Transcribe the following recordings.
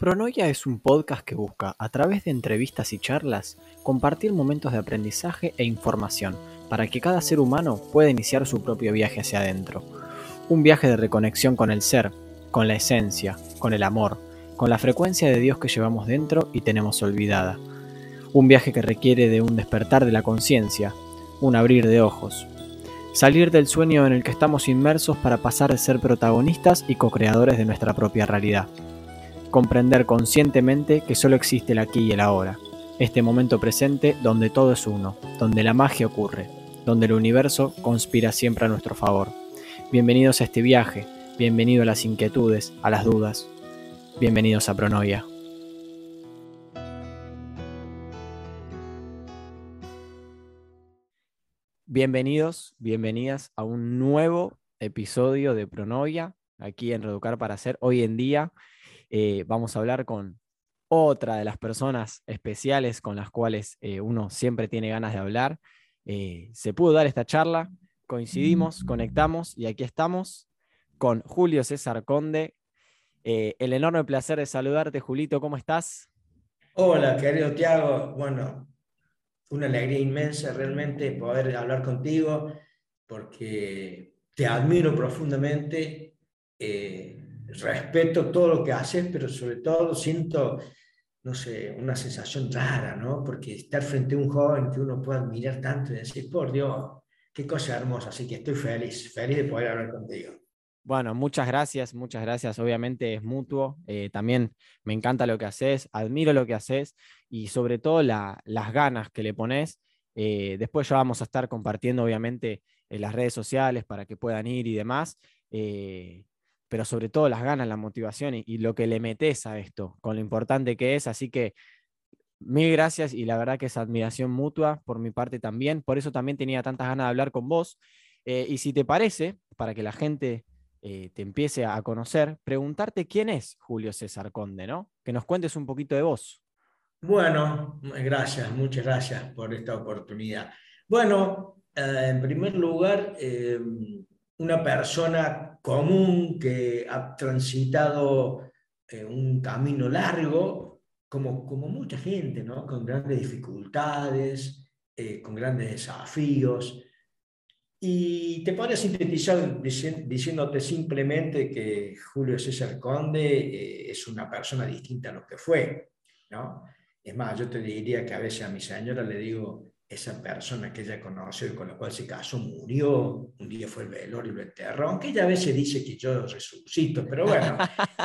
Pronoia es un podcast que busca, a través de entrevistas y charlas, compartir momentos de aprendizaje e información para que cada ser humano pueda iniciar su propio viaje hacia adentro. Un viaje de reconexión con el ser, con la esencia, con el amor, con la frecuencia de Dios que llevamos dentro y tenemos olvidada. Un viaje que requiere de un despertar de la conciencia, un abrir de ojos. Salir del sueño en el que estamos inmersos para pasar de ser protagonistas y co-creadores de nuestra propia realidad. Comprender conscientemente que solo existe el aquí y el ahora, este momento presente donde todo es uno, donde la magia ocurre, donde el universo conspira siempre a nuestro favor. Bienvenidos a este viaje, bienvenido a las inquietudes, a las dudas, bienvenidos a Pronoia. Bienvenidos, bienvenidas a un nuevo episodio de Pronoia, aquí en Reeducar para Ser. Hoy en día vamos a hablar con otra de las personas especiales con las cuales uno siempre tiene ganas de hablar. Se pudo dar esta charla, coincidimos, conectamos y aquí estamos con Julio César Conde. El enorme placer de saludarte, Julito, ¿cómo estás? Hola, querido Tiago. Bueno, una alegría inmensa realmente poder hablar contigo porque te admiro profundamente, respeto todo lo que haces, pero sobre todo siento, no sé, una sensación rara, ¿no? Porque estar frente a un joven que uno pueda admirar tanto y decir, por Dios, qué cosa hermosa. Así que estoy feliz, feliz de poder hablar contigo. Bueno, muchas gracias, muchas gracias. Obviamente es mutuo. También me encanta lo que haces, admiro lo que haces y sobre todo las ganas que le pones. Después ya vamos a estar compartiendo, obviamente, en las redes sociales para que puedan ir y demás. eh, pero sobre todo las ganas, la motivación y lo que le metes a esto, con lo importante que es. Así que mil gracias y la verdad que es admiración mutua por mi parte también. Por eso también tenía tantas ganas de hablar con vos. Y si te parece, para que la gente te empiece a conocer, preguntarte quién es Julio César Conde, ¿no? Que nos cuentes un poquito de vos. Bueno, gracias, muchas gracias por esta oportunidad. Bueno, en primer lugar, una persona común que ha transitado un camino largo, como mucha gente, ¿no? Con grandes dificultades, con grandes desafíos. Y te podría sintetizar diciéndote simplemente que Julio César Conde es una persona distinta a lo que fue, ¿no? Es más, yo te diría que a veces a mi señora le digo, esa persona que ella conoció y con la cual se casó murió, un día fue el velorio y lo enterró, aunque ella a veces dice que yo resucito, pero bueno,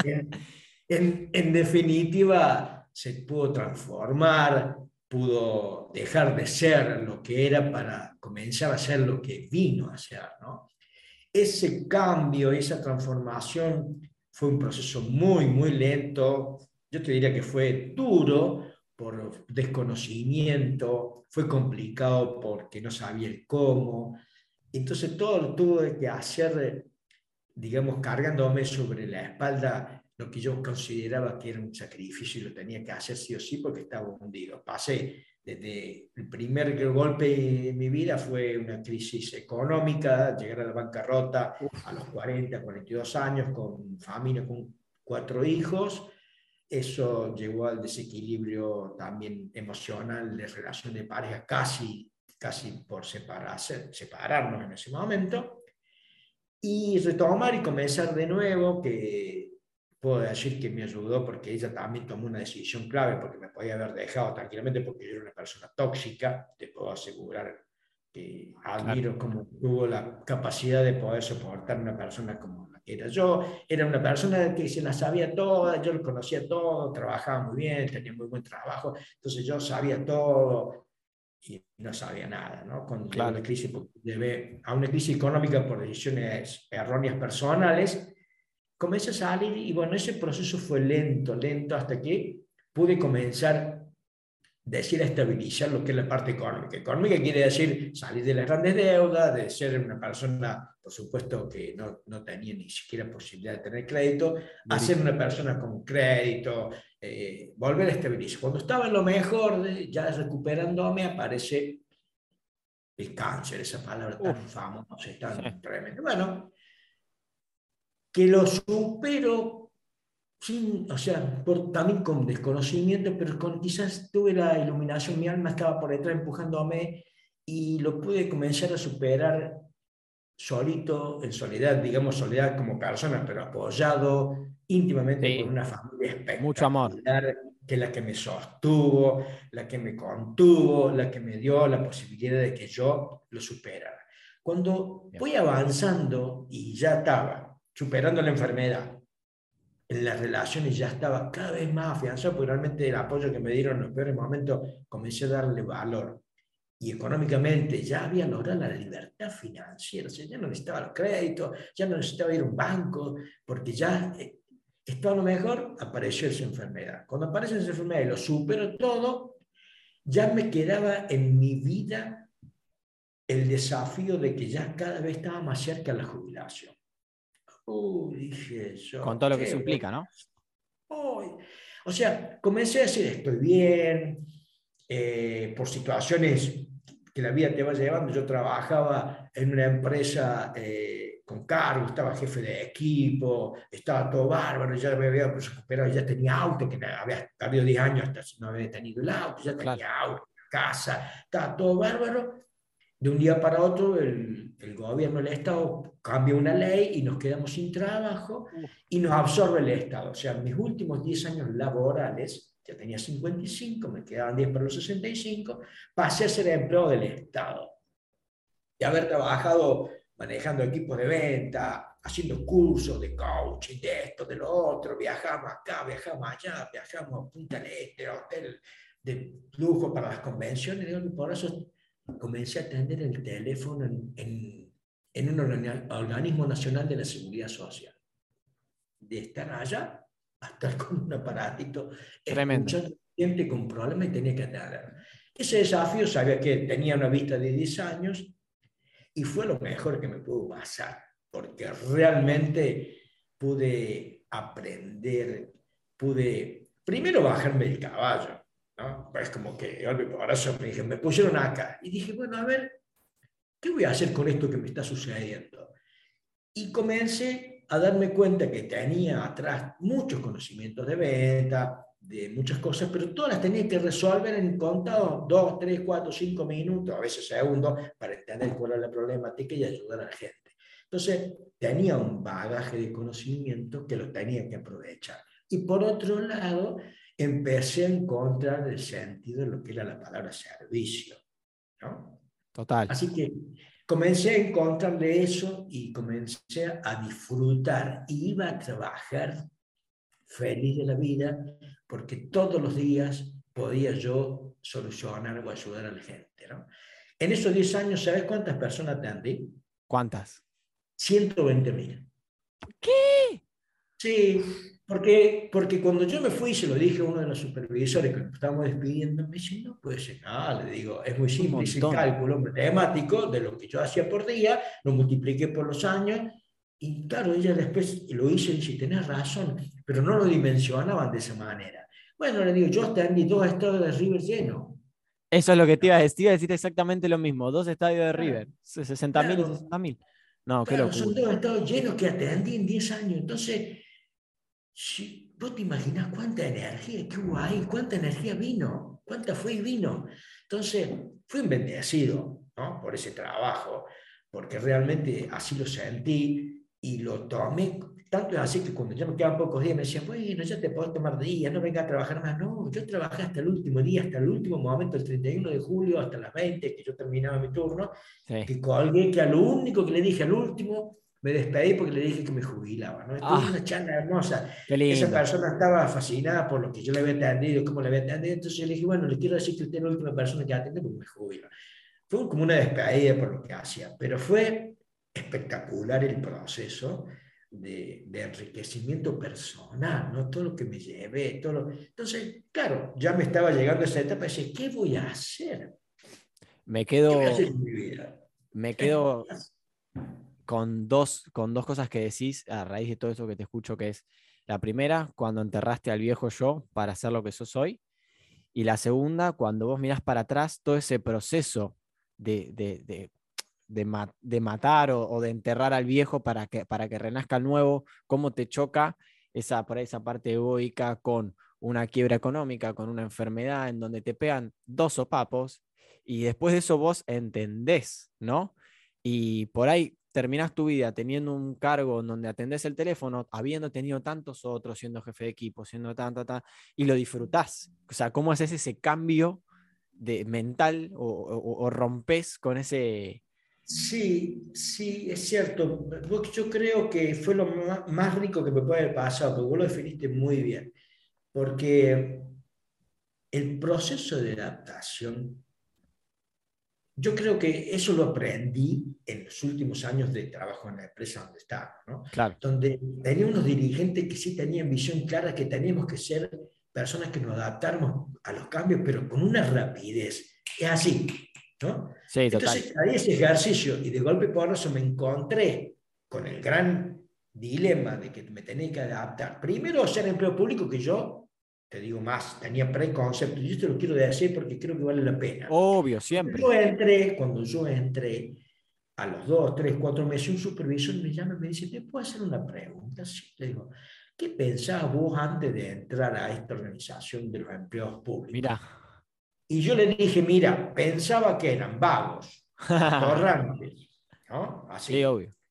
en definitiva se pudo transformar, pudo dejar de ser lo que era para comenzar a ser lo que vino a ser, ¿no? Ese cambio, esa transformación fue un proceso muy, muy lento. Yo te diría que fue duro por desconocimiento, fue complicado porque no sabía el cómo. Entonces todo lo tuve que hacer, digamos, cargándome sobre la espalda lo que yo consideraba que era un sacrificio y lo tenía que hacer sí o sí porque estaba hundido. Pasé desde el primer golpe en mi vida fue una crisis económica, llegar a la bancarrota a los 40, 42 años con familia, con 4 hijos. Eso llevó al desequilibrio también emocional de relación de pareja, casi por separarnos en ese momento y retomar y comenzar de nuevo, que puedo decir que me ayudó porque ella también tomó una decisión clave, porque me podía haber dejado tranquilamente porque yo era una persona tóxica, te puedo asegurar que Claro. admiro cómo tuvo la capacidad de poder soportar una persona como la que era yo. Era una persona que se la sabía toda, yo lo conocía todo, trabajaba muy bien, tenía muy buen trabajo, entonces yo sabía todo, y no sabía nada, ¿no? Cuando llegó Claro. la crisis, llevé a una crisis económica por decisiones erróneas personales, comencé a salir y bueno, ese proceso fue lento, lento, hasta que pude comenzar decir a estabilizar lo que es la parte económica. Económica quiere decir salir de las grandes deudas, de ser una persona, por supuesto, que no tenía ni siquiera posibilidad de tener crédito, a ser Durísimo. una persona con crédito, volver a estabilizar. Cuando estaba en lo mejor, ya recuperándome, aparece el cáncer, esa palabra tan Uf. famosa y Sí. tan tremenda. Bueno, que lo supero o sea, también con desconocimiento, pero quizás tuve la iluminación, mi alma estaba por detrás empujándome y lo pude comenzar a superar solito, en soledad, digamos soledad como persona, pero apoyado íntimamente por Sí, una familia mucho amor. espectacular, que es la que me sostuvo, la que me contuvo, la que me dio la posibilidad de que yo lo superara. Cuando Bien. voy avanzando y ya estaba superando la enfermedad, en las relaciones ya estaba cada vez más afianzado, porque realmente el apoyo que me dieron en los peores momentos comencé a darle valor y económicamente ya había logrado la libertad financiera, o sea, ya no necesitaba los créditos, ya no necesitaba ir a un banco, porque ya estaba a lo mejor, apareció esa enfermedad. Cuando aparece esa enfermedad y lo supero todo, ya me quedaba en mi vida el desafío de que ya cada vez estaba más cerca de la jubilación. Dije Con yo, todo lo que ¿qué eso voy implica, ¿no? a hacer? O sea, comencé a decir, estoy bien, por situaciones que la vida te va llevando. Yo trabajaba en una empresa con cargo, estaba jefe de equipo, estaba todo bárbaro, ya me había recuperado, ya tenía auto, que había habido 10 años hasta no había tenido el auto, ya Claro. tenía auto, casa, estaba todo bárbaro. De un día para otro, el gobierno del Estado cambia una ley y nos quedamos sin trabajo Uf. y nos absorbe el Estado. O sea, mis últimos 10 años laborales, ya tenía 55, me quedaban 10 para los 65, pasé a ser empleado del Estado. Y haber trabajado manejando equipos de venta, haciendo cursos de coaching, de esto, de lo otro, viajamos acá, viajamos allá, viajamos a Punta del Este, hotel de lujo para las convenciones, y por eso comencé a atender el teléfono en un organismo nacional de la seguridad social. De estar allá a estar con un aparatito, Tremendo. escuchando gente con problemas y tenía que atender. Ese desafío sabía que tenía una vista de 10 años y fue lo mejor que me pudo pasar, porque realmente pude aprender, pude primero bajarme del caballo, ¿no? Es como que ahora me dije, me pusieron acá y dije, bueno, a ver, ¿qué voy a hacer con esto que me está sucediendo? Y comencé a darme cuenta que tenía atrás muchos conocimientos de venta, de muchas cosas, pero todas las tenía que resolver en contados 2, 3, 4, 5 minutos, a veces segundos, para entender cuál era la problemática y ayudar a la gente. Entonces, tenía un bagaje de conocimiento que lo tenía que aprovechar. Y por otro lado, empecé a encontrar el sentido de lo que era la palabra servicio, ¿no? Total. Así que comencé a encontrarle eso y comencé a disfrutar. Y iba a trabajar feliz de la vida porque todos los días podía yo solucionar o ayudar a la gente, ¿no? En esos 10 años, ¿sabes cuántas personas atendí? ¿Cuántas? 120.000. ¿Qué? Sí, porque cuando yo me fui, se lo dije a uno de los supervisores que nos estábamos despidiendo, me dice, no puede ser nada, le digo, es muy Un simple, hice el montón. cálculo matemático de lo que yo hacía por día, lo multipliqué por los años, y claro, ella después lo hizo y dice, tenés razón, pero no lo dimensionaban de esa manera. Bueno, le digo, yo hasta en mis 2 estados de River lleno. Eso es lo que te ¿No? iba a decir exactamente lo mismo. Dos estadios de Claro, River, 60.000 y claro, 60.000. No, qué claro, son locura. 2 estados llenos que atendí en 10 años. Entonces, si vos te imaginás cuánta energía que hubo ahí, cuánta energía vino, cuánta fue y vino. Entonces, fui un bendecido, ¿no? Por ese trabajo, porque realmente así lo sentí y lo tomé. Tanto es así que cuando ya me quedaban pocos días me decían, bueno, ya te podés tomar días, no venga a trabajar más. No, yo trabajé hasta el último día, hasta el último momento, el 31 de julio, hasta las 20 que yo terminaba mi turno, Sí. que colgué, que a lo único que le dije al último, me despedí porque le dije que me jubilaba, ¿no? Tuvimos Ah, una charla hermosa. qué Esa lindo. persona estaba fascinada por lo que yo le había atendido, cómo le había atendido, entonces yo le dije, bueno, le quiero decir que usted es la última persona que atiende porque me jubilo. Fue como una despedida por lo que hacía, pero fue espectacular el proceso de enriquecimiento personal, ¿no? Todo lo que me llevé, todo lo... Entonces, claro, ya me estaba llegando a esa etapa y decía, ¿qué voy a hacer? Me ¿Qué voy a hacer quedo, en mi vida? me quedo con dos cosas que decís a raíz de todo eso que te escucho, que es la primera, cuando enterraste al viejo yo para ser lo que sos hoy, y la segunda, cuando vos mirás para atrás, todo ese proceso de, de, de, de matar o de enterrar al viejo para que renazca el nuevo, cómo te choca por ahí esa parte egoica con una quiebra económica, con una enfermedad en donde te pegan dos sopapos y después de eso vos entendés, ¿no? Y por ahí terminás tu vida teniendo un cargo en donde atendés el teléfono, habiendo tenido tantos otros, siendo jefe de equipo, siendo y lo disfrutás. O sea, ¿cómo haces ese cambio de mental o rompes con ese... Sí, sí, es cierto. Yo creo que fue lo más rico que me puede haber pasado, porque vos lo definiste muy bien. Porque el proceso de adaptación, yo creo que eso lo aprendí en los últimos años de trabajo en la empresa donde estaba, ¿no? Claro, Donde tenía unos dirigentes que sí tenían visión clara, que teníamos que ser personas que nos adaptáramos a los cambios, pero con una rapidez. Es así, ¿no? sí, total. Entonces, haría ese ejercicio y de golpe por eso me encontré con el gran dilema de que me tenía que adaptar. Primero, a ser empleo público, que yo, te digo más, tenía preconceptos, y esto lo quiero decir porque creo que vale la pena. Obvio, Cuando siempre. yo entré, cuando yo entré, a los 2, 3, 4 meses, un supervisor me llama y me dice, ¿te puedo hacer una pregunta? Sí, le digo, ¿qué pensabas vos antes de entrar a esta organización de los empleados públicos? Mira. Y yo le dije, mira, pensaba que eran vagos, atorrantes, ¿no? Sí, Así, obvio.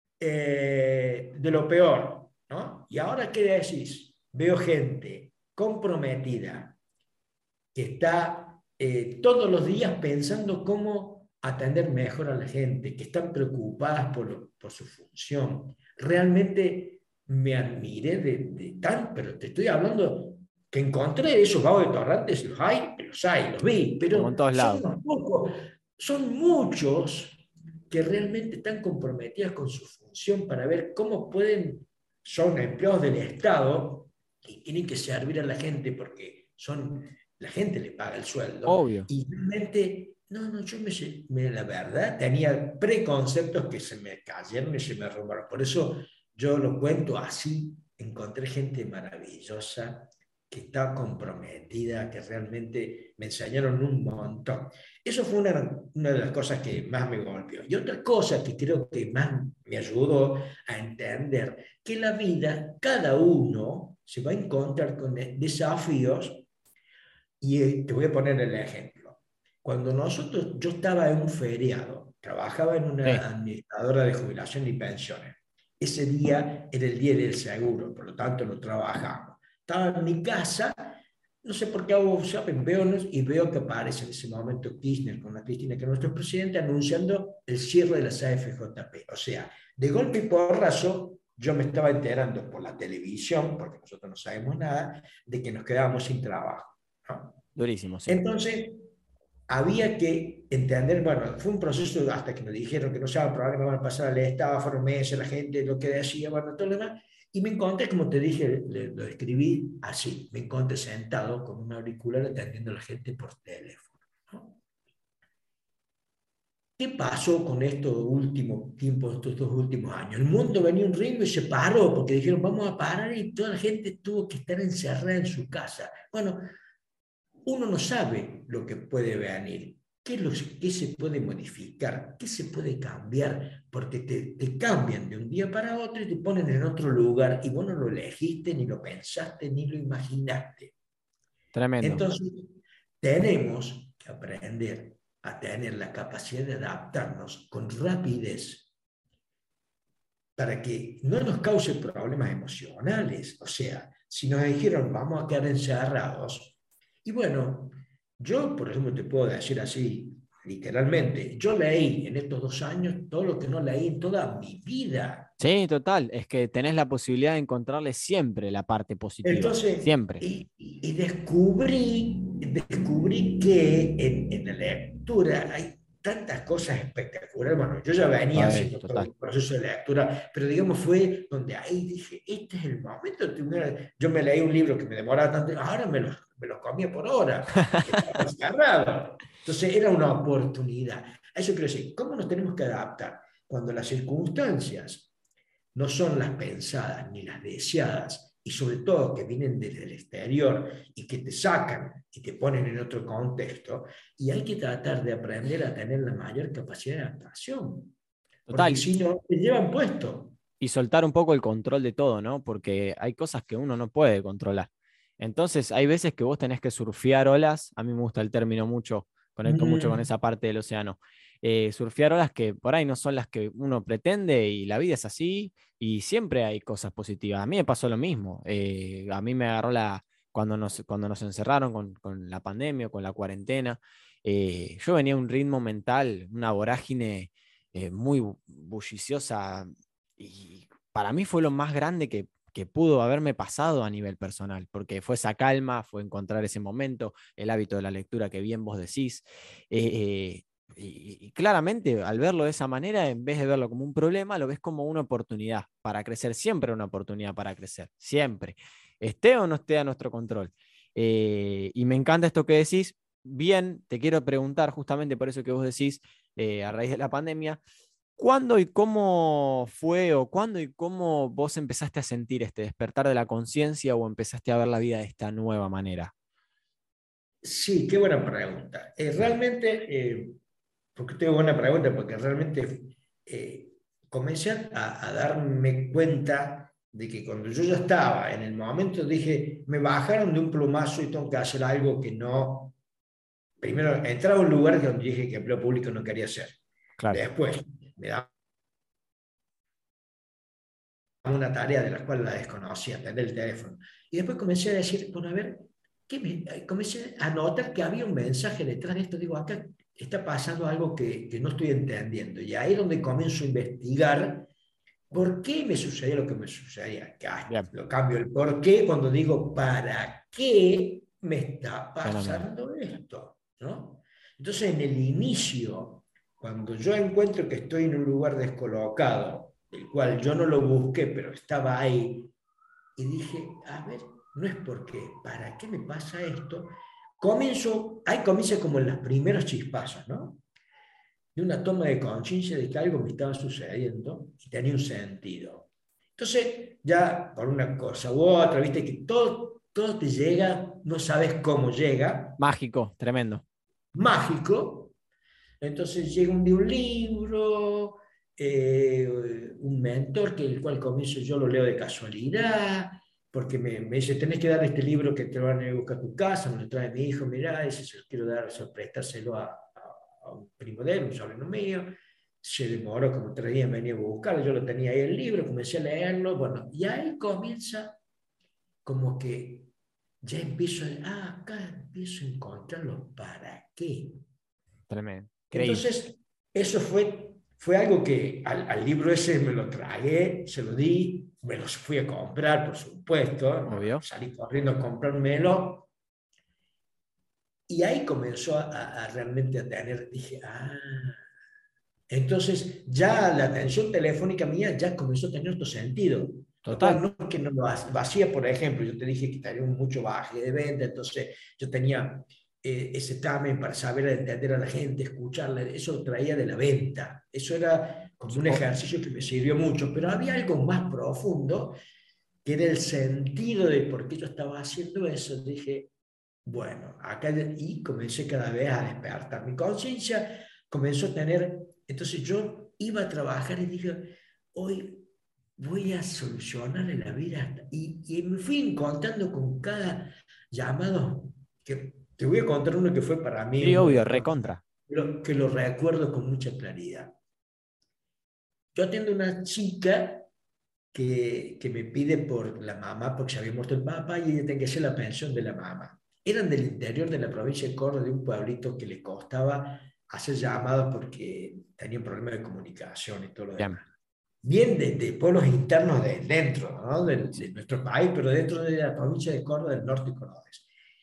de lo peor, ¿no? Y ahora, ¿qué decís? Veo gente comprometida que está todos los días pensando cómo atender mejor a la gente, que están preocupadas por su función. Realmente me admiré pero te estoy hablando que encontré esos vagos de torrantes, los hay, los vi, Como pero en todos son lados. unos pocos, son muchos que realmente están comprometidas con su función para ver cómo pueden, son empleados del Estado y tienen que servir a la gente porque son la gente le paga el sueldo, Obvio. y realmente, no, no, la verdad, tenía preconceptos que se me cayeron y se me arrumbaron. Por eso yo lo cuento así, encontré gente maravillosa, que estaba comprometida, que realmente me enseñaron un montón. Eso fue una de las cosas que más me golpeó. Y otra cosa que creo que más me ayudó a entender que la vida, cada uno se va a encontrar con desafíos y te voy a poner el ejemplo. Cuando yo estaba en un feriado, trabajaba en una Sí, administradora de jubilación y pensiones. Ese día era el día del seguro, por lo tanto no trabajamos. Estaba en mi casa, no sé por qué hago shopping, y veo que aparece en ese momento Kirchner con la Cristina, que es nuestro presidente, anunciando el cierre de las AFJP. O sea, de golpe y porrazo, yo me estaba enterando por la televisión, porque nosotros no sabemos nada, de que nos quedábamos sin trabajo, ¿no? durísimo, sí. Entonces, había que entender, bueno, fue un proceso hasta que nos dijeron que no se va a probar, que no van a pasar al Estado, fueron meses, la gente lo que decía, bueno, todo lo demás, y me encontré, como te dije, lo escribí así, me encontré sentado con un auricular atendiendo a la gente por teléfono, ¿no? ¿Qué pasó con estos últimos tiempos, estos 2 últimos años? El mundo venía un ritmo y se paró, porque dijeron, vamos a parar, y toda la gente tuvo que estar encerrada en su casa. Bueno, uno no sabe lo que puede venir, qué se puede modificar, qué se puede cambiar, porque te cambian de un día para otro y te ponen en otro lugar y vos no lo elegiste, ni lo pensaste, ni lo imaginaste. Tremendo. Entonces, tenemos que aprender a tener la capacidad de adaptarnos con rapidez para que no nos cause problemas emocionales. O sea, si nos dijeron vamos a quedar encerrados, y bueno, yo, por ejemplo, te puedo decir así, literalmente, yo leí en estos 2 años todo lo que no leí en toda mi vida. Sí, total. Es que tenés la posibilidad de encontrarle siempre la parte positiva. Entonces, Siempre. y descubrí que en la lectura hay tantas cosas espectaculares. Bueno, yo ya venía Ay, haciendo todo total. el proceso de lectura, pero digamos fue donde ahí dije, este es el momento. Yo me leí un libro que me demoraba tanto, ahora me lo comía por hora, porque estaba encerrado. Entonces era una oportunidad. A eso quiero decir, ¿cómo nos tenemos que adaptar? Cuando las circunstancias no son las pensadas ni las deseadas, y sobre todo que vienen desde el exterior y que te sacan y te ponen en otro contexto, y hay que tratar de aprender a tener la mayor capacidad de adaptación, porque Total. si no, te llevan puesto. Y soltar un poco el control de todo, ¿no? Porque hay cosas que uno no puede controlar. Entonces, hay veces que vos tenés que surfear olas. A mí me gusta el término mucho, conecto mucho con Mm, esa parte del océano. Surfear olas que por ahí no son las que uno pretende y la vida es así y siempre hay cosas positivas. A mí me pasó lo mismo. A mí me agarró cuando nos encerraron con la pandemia, o con la cuarentena. Yo venía a un ritmo mental, una vorágine muy bulliciosa y para mí fue lo más grande que pudo haberme pasado a nivel personal, porque fue esa calma, fue encontrar ese momento, el hábito de la lectura que bien vos decís. Y claramente al verlo de esa manera, en vez de verlo como un problema, lo ves como una oportunidad para crecer, siempre una oportunidad para crecer, siempre, esté o no esté a nuestro control. Y me encanta esto que decís. Bien, te quiero preguntar justamente por eso que vos decís, a raíz de la pandemia, ¿cuándo y cómo fue o cuándo y cómo vos empezaste a sentir este despertar de la conciencia o empezaste a ver la vida de esta nueva manera? sí, qué buena pregunta. Realmente, porque tengo buena pregunta, porque realmente eh, comencé a darme cuenta de que cuando yo ya estaba en el momento, dije, me bajaron de un plumazo y tengo que hacer algo que no. Primero, entraba a un lugar donde dije que empleo público no quería hacer. Claro, Después, me daba una tarea de la cual la desconocía, atender el teléfono. Y después comencé a decir, bueno, a ver, comencé a notar que había un mensaje detrás de esto. Digo, acá está pasando algo que no estoy entendiendo. Y ahí es donde comienzo a investigar por qué me sucedía lo que me sucedía. bien, Lo cambio el por qué cuando digo, ¿para qué me está fenómeno. pasando esto? ¿No? Entonces, en el inicio, cuando yo encuentro que estoy en un lugar descolocado, el cual yo no lo busqué, pero estaba ahí, y dije, a ver, no es porque, ¿para qué me pasa esto? Ahí comienza como en las primeros chispazos, ¿no? De una toma de conciencia de que algo me estaba sucediendo y tenía un sentido. Entonces, ya por una cosa u otra, viste que todo te llega, no sabes cómo llega, Mágico, tremendo. mágico. Entonces llega de un libro, un mentor, que el cual comienzo yo lo leo de casualidad, porque me dice, tenés que dar este libro que te van a ir a buscar a tu casa, me lo trae mi hijo, mirá, ese se lo quiero dar, prestárselo a un primo de él, un sobrino mío. Se demoró como 3 días, venía a buscarlo, yo lo tenía ahí el libro, comencé a leerlo, bueno, y ahí comienza como que ya empiezo, acá empiezo a encontrarlo para qué. Tremendo. Increíble. Entonces, eso fue algo que al libro ese me lo tragué, se lo di, me los fui a comprar, por supuesto, no, Obvio. salí corriendo a comprármelo, y ahí comenzó a realmente a tener, dije, entonces ya la atención telefónica mía ya comenzó a tener otro sentido, lo cual Total. no es que no lo hacía, por ejemplo, yo te dije que tenía mucho baje de venta, entonces yo tenía ese examen para saber entender a la gente, escucharla, eso lo traía de la venta, eso era como un Supo- ejercicio que me sirvió mucho, pero había algo más profundo que era el sentido de por qué yo estaba haciendo eso. Dije, bueno, acá y comencé cada vez a despertar. Mi conciencia comenzó a tener, entonces yo iba a trabajar y dije, hoy voy a solucionarle la vida. Y me fui encontrando con cada llamado, que te voy a contar uno que fue para mí Sí, uno de obvio, los más, recontra. que lo recuerdo con mucha claridad. Yo atiendo una chica que me pide por la mamá, porque se había muerto el papá y ella tenía que hacer la pensión de la mamá. Eran del interior de la provincia de Córdoba, de un pueblito que le costaba hacer llamadas porque tenían problemas de comunicación y todo lo Bien. demás. Bien de pueblos internos de dentro, ¿no? Sí. De nuestro país, pero dentro de la provincia de Córdoba, del norte cordobés.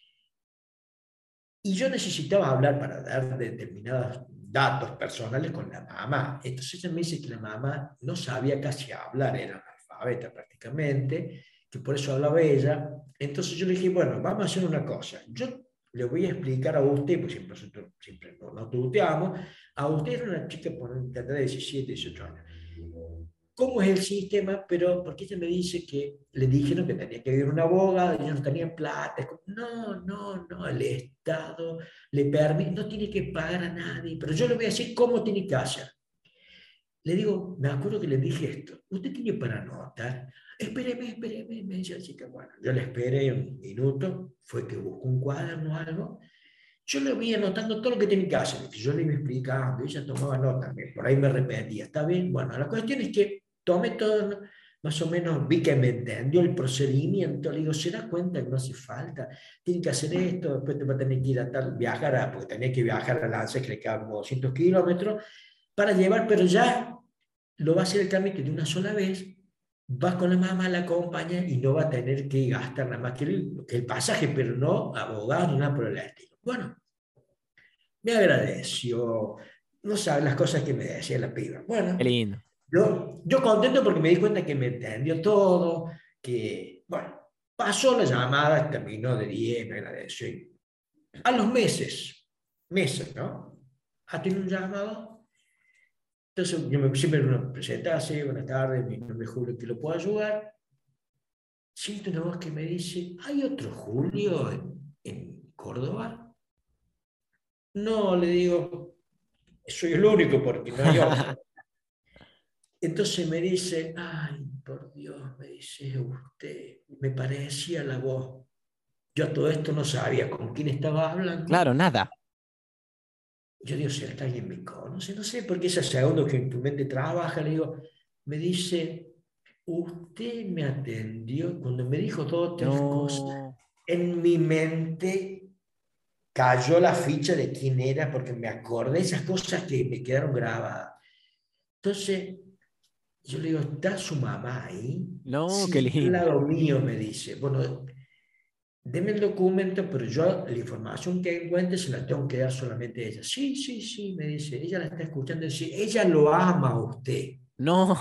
Y yo necesitaba hablar para dar determinados datos personales con la mamá. Entonces ella me dice que la mamá no sabía casi hablar, era analfabeta prácticamente, que por eso hablaba ella. Entonces yo le dije, bueno, vamos a hacer una cosa. Yo le voy a explicar a usted, pues siempre, siempre no tuteamos, a usted era una chica tendrá 17, 18 años cómo es el sistema, pero porque ella me dice que le dijeron que tenía que vivir una abogada, ellos no tenían plata. No, no, no, el Estado le permite, no tiene que pagar a nadie, pero yo le voy a decir cómo tiene que hacer. le digo, me acuerdo que le dije esto, ¿usted tiene para anotar? Espéreme, me dice la chica. Bueno, yo le esperé un minuto, fue que buscó un cuaderno o algo, yo le voy anotando todo lo que tiene que hacer, que yo le iba explicando, ella tomaba nota, por ahí me repetía, ¿está bien? Bueno, la cuestión es que tomé todo, ¿no? Más o menos vi que me entendió el procedimiento, le digo, ¿se da cuenta que no hace falta? Tiene que hacer esto, después te va a tener que ir a tal, viajar, porque tenía que viajar a Lance, que le quedaban como 200 kilómetros, para llevar, pero ya lo va a hacer el trámite de una sola vez, vas con la mamá, la acompaña y no va a tener que gastar nada más que el pasaje, pero no abogado ni nada por el estilo. Bueno, me agradeció, no sabe las cosas que me decía la piba. Qué Bueno, lindo. yo contento porque me di cuenta que me entendió todo, que, bueno, pasó la llamada, terminó de 10, me agradeció. A los meses, ¿no? Ha tenido un llamado. Entonces, siempre me presenta así, buenas tardes, mi nombre es Julio, que lo puedo ayudar. Siento una voz que me dice, ¿hay otro Julio en Córdoba? No, le digo, soy el único porque no hay otro. Entonces me dice, ay, por Dios, me dice usted, me parecía la voz. Yo a todo esto no sabía con quién estaba hablando. Claro, nada. Yo digo, ¿será que alguien me conoce? No sé, porque ese segundo que en tu mente trabaja, le digo, me dice, usted me atendió, cuando me dijo dos o tres cosas, No. en mi mente cayó la ficha de quién era, porque me acordé de esas cosas que me quedaron grabadas. Entonces, yo le digo, ¿está su mamá ahí? No, qué Sí, está al lindo. lado mío, me dice. Bueno, deme el documento, pero yo la información que encuentre se la tengo que dar solamente a ella. Sí, sí, sí, me dice. Ella la está escuchando decir, ella lo ama a usted. No.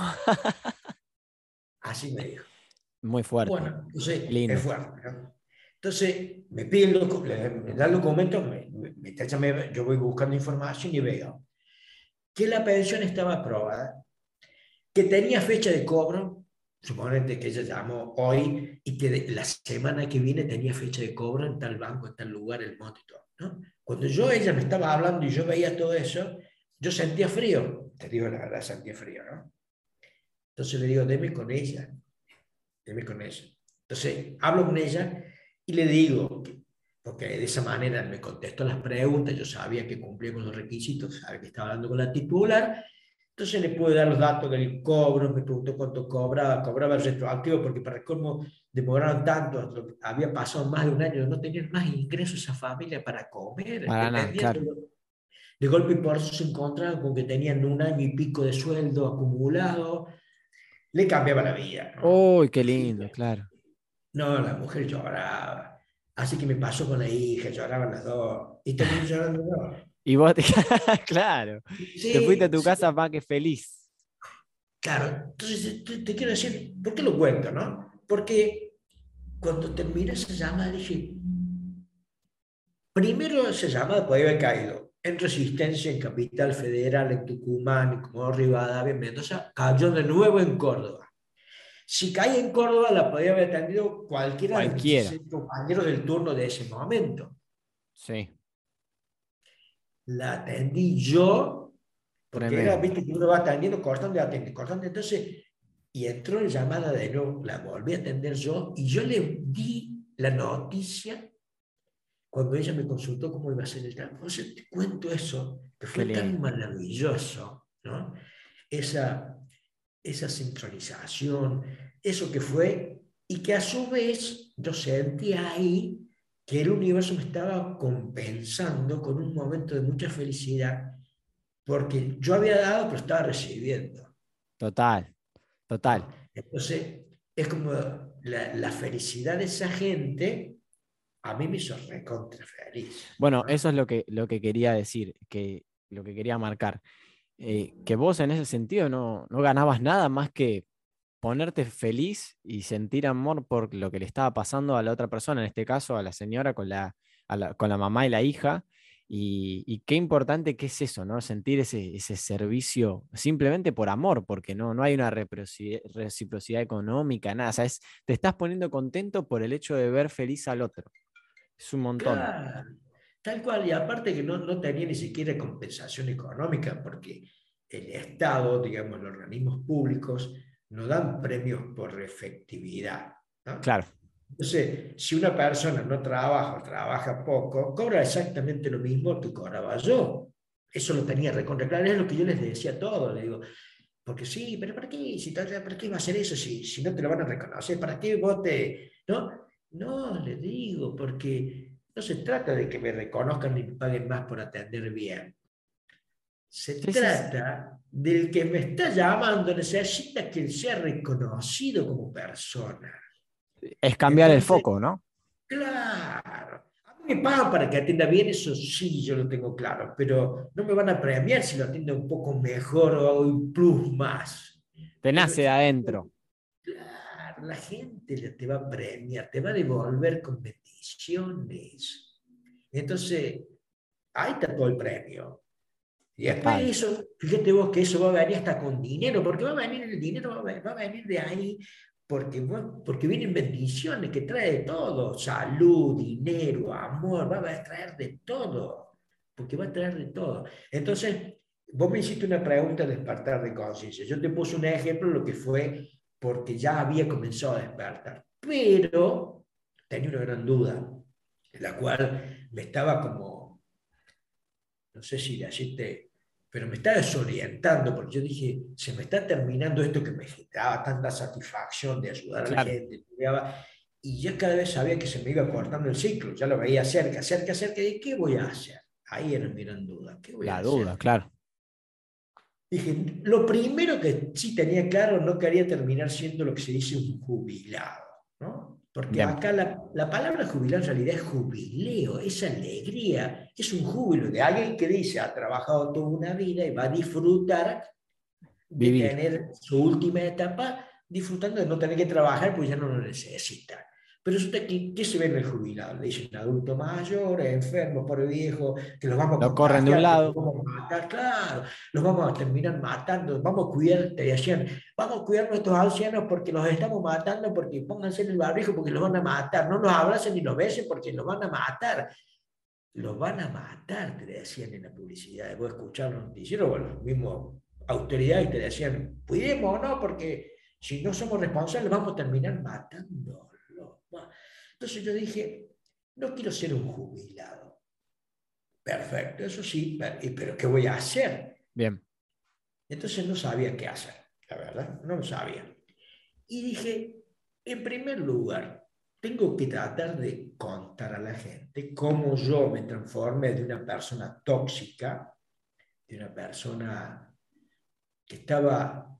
Así me dijo. Muy fuerte. Bueno, Qué entonces es lindo. fuerte, ¿no? Entonces me pide me da el documento, yo voy buscando información y veo que la pensión estaba aprobada, que tenía fecha de cobro, suponete que ella llamó hoy y que la semana que viene tenía fecha de cobro en tal banco, en tal lugar, el monto y todo, ¿no? Cuando ella me estaba hablando y yo veía todo eso, yo sentía frío, te digo la verdad, sentía frío, ¿no? Entonces le digo, deme con ella. Entonces hablo con ella y le digo, porque de esa manera me contestó las preguntas, yo sabía que cumplía con los requisitos, sabía que estaba hablando con la titular, entonces le pude dar los datos del cobro, me preguntó cuánto cobraba el retroactivo, porque para cómo demoraron tanto, había pasado más de un año, no tenían más ingresos esa familia para comer, Para nada, dependían claro. de golpe y por eso se encontraban con que tenían un año y pico de sueldo acumulado, le cambiaba la vida, ¿no? Uy, qué Así lindo, que claro. no, la mujer lloraba. Así que me pasó con la hija, lloraban las dos. Y terminé llorando yo. Y vos te... Claro. Te fuiste a Sí, tu sí, casa más que feliz. claro. Entonces te quiero decir, ¿por qué lo cuento, no? Porque cuando terminé esa llamada dije, primero esa llamada podía haber caído en Resistencia, en Capital Federal, en Tucumán, en Comodoro Rivadavia, en Mendoza, cayó de nuevo en Córdoba. Si caía en Córdoba, la podía haber atendido cualquiera de mis Cualquiera. 16 compañeros del turno de ese momento. Sí. La atendí yo, porque era, Tremendo. viste, que uno va atendiendo, cortando y atiende, cortando. Entonces, y entró en llamada de nuevo, la volví a atender yo, y yo le di la noticia cuando ella me consultó cómo iba a ser el trámite. Entonces, te cuento eso, que Qué fue tan lindo. maravilloso, ¿no? Esa, esa sincronización, eso que fue, y que a su vez yo sentía ahí que el universo me estaba compensando con un momento de mucha felicidad porque yo había dado, pero estaba recibiendo, Total, total. ¿no? Entonces, es como la felicidad de esa gente, a mí me hizo recontra feliz, Bueno, ¿no? eso es lo que quería decir, que lo que quería marcar. Que vos en ese sentido no ganabas nada más que ponerte feliz y sentir amor por lo que le estaba pasando a la otra persona, en este caso a la señora con con la mamá y la hija. Y qué importante que es eso, ¿no? Sentir ese servicio simplemente por amor, porque no hay una reciprocidad económica, nada. O sea, te estás poniendo contento por el hecho de ver feliz al otro. Es un montón. Claro, tal cual, y aparte que no tenía ni siquiera compensación económica, porque el Estado, digamos, los organismos públicos, no dan premios por efectividad, ¿no? Claro. Entonces, si una persona no trabaja o trabaja poco, cobra exactamente lo mismo que cobraba yo. Eso lo tenía recontra claro, es lo que yo les decía a todos. Le digo, porque sí, pero ¿para qué? ¿Para qué va a hacer eso si no te lo van a reconocer? ¿Para qué vos te...? No, no, le digo, porque no se trata de que me reconozcan ni me paguen más por atender bien. Se Sí, sí, sí. trata del que me está llamando, necesita que él sea reconocido como persona. Es cambiar el Entonces, foco, ¿no? claro, a mí me pagan para que atienda bien, eso sí, yo lo tengo claro, pero no me van a premiar si lo atiende un poco mejor o hago un plus más. Te Pero nace de es adentro. claro, la gente te va a premiar, te va a devolver con bendiciones. Entonces, ahí está todo el premio. Y después Total. eso, fíjate vos que eso va a venir hasta con dinero, porque va a venir el dinero, va a venir de ahí, porque vienen bendiciones que trae de todo, salud, dinero, amor, va a traer de todo, porque va a traer de todo. Entonces, vos me hiciste una pregunta de despertar de conciencia. Yo te puse un ejemplo de lo que fue porque ya había comenzado a despertar, pero tenía una gran duda, la cual me estaba como no sé si decirte, pero me está desorientando, porque yo dije, se me está terminando esto que me generaba tanta satisfacción de ayudar a la Claro. gente, y ya cada vez sabía que se me iba cortando el ciclo, ya lo veía cerca, cerca, cerca, y ¿qué voy a hacer? Ahí era mi gran duda, ¿qué voy a La hacer? duda, claro. Dije, lo primero que sí tenía claro, no quería terminar siendo lo que se dice un jubilado, ¿no? Porque Bien. acá la palabra jubilado en realidad es jubileo, es alegría, es un júbilo de alguien que dice, ha trabajado toda una vida y va a disfrutar de Vivir. tener su última etapa, disfrutando de no tener que trabajar, pues ya no lo necesita. Pero resulta que, ¿qué se ve en el jubilado? Le dicen adulto mayor, enfermo, por viejo, que los vamos a Lo corren de un contagiar, que los lado. vamos a matar, claro, los vamos a terminar matando, vamos a cuidar, te decían, vamos a cuidar a nuestros ancianos porque los estamos matando, porque pónganse en el barbijo porque los van a matar, no los abracen ni los besen porque los van a matar. Los van a matar, te decían en la publicidad. Vos escuchar los noticieros, bueno, los mismos autoridades te decían, cuidemos, ¿no? Porque si no somos responsables vamos a terminar matándolos. Entonces yo dije, no quiero ser un jubilado. Perfecto, eso sí, pero ¿qué voy a hacer? Bien. Entonces no sabía qué hacer, la verdad, no lo sabía. Y dije, en primer lugar, tengo que tratar de contar a la gente cómo yo me transformé de una persona tóxica, de una persona que estaba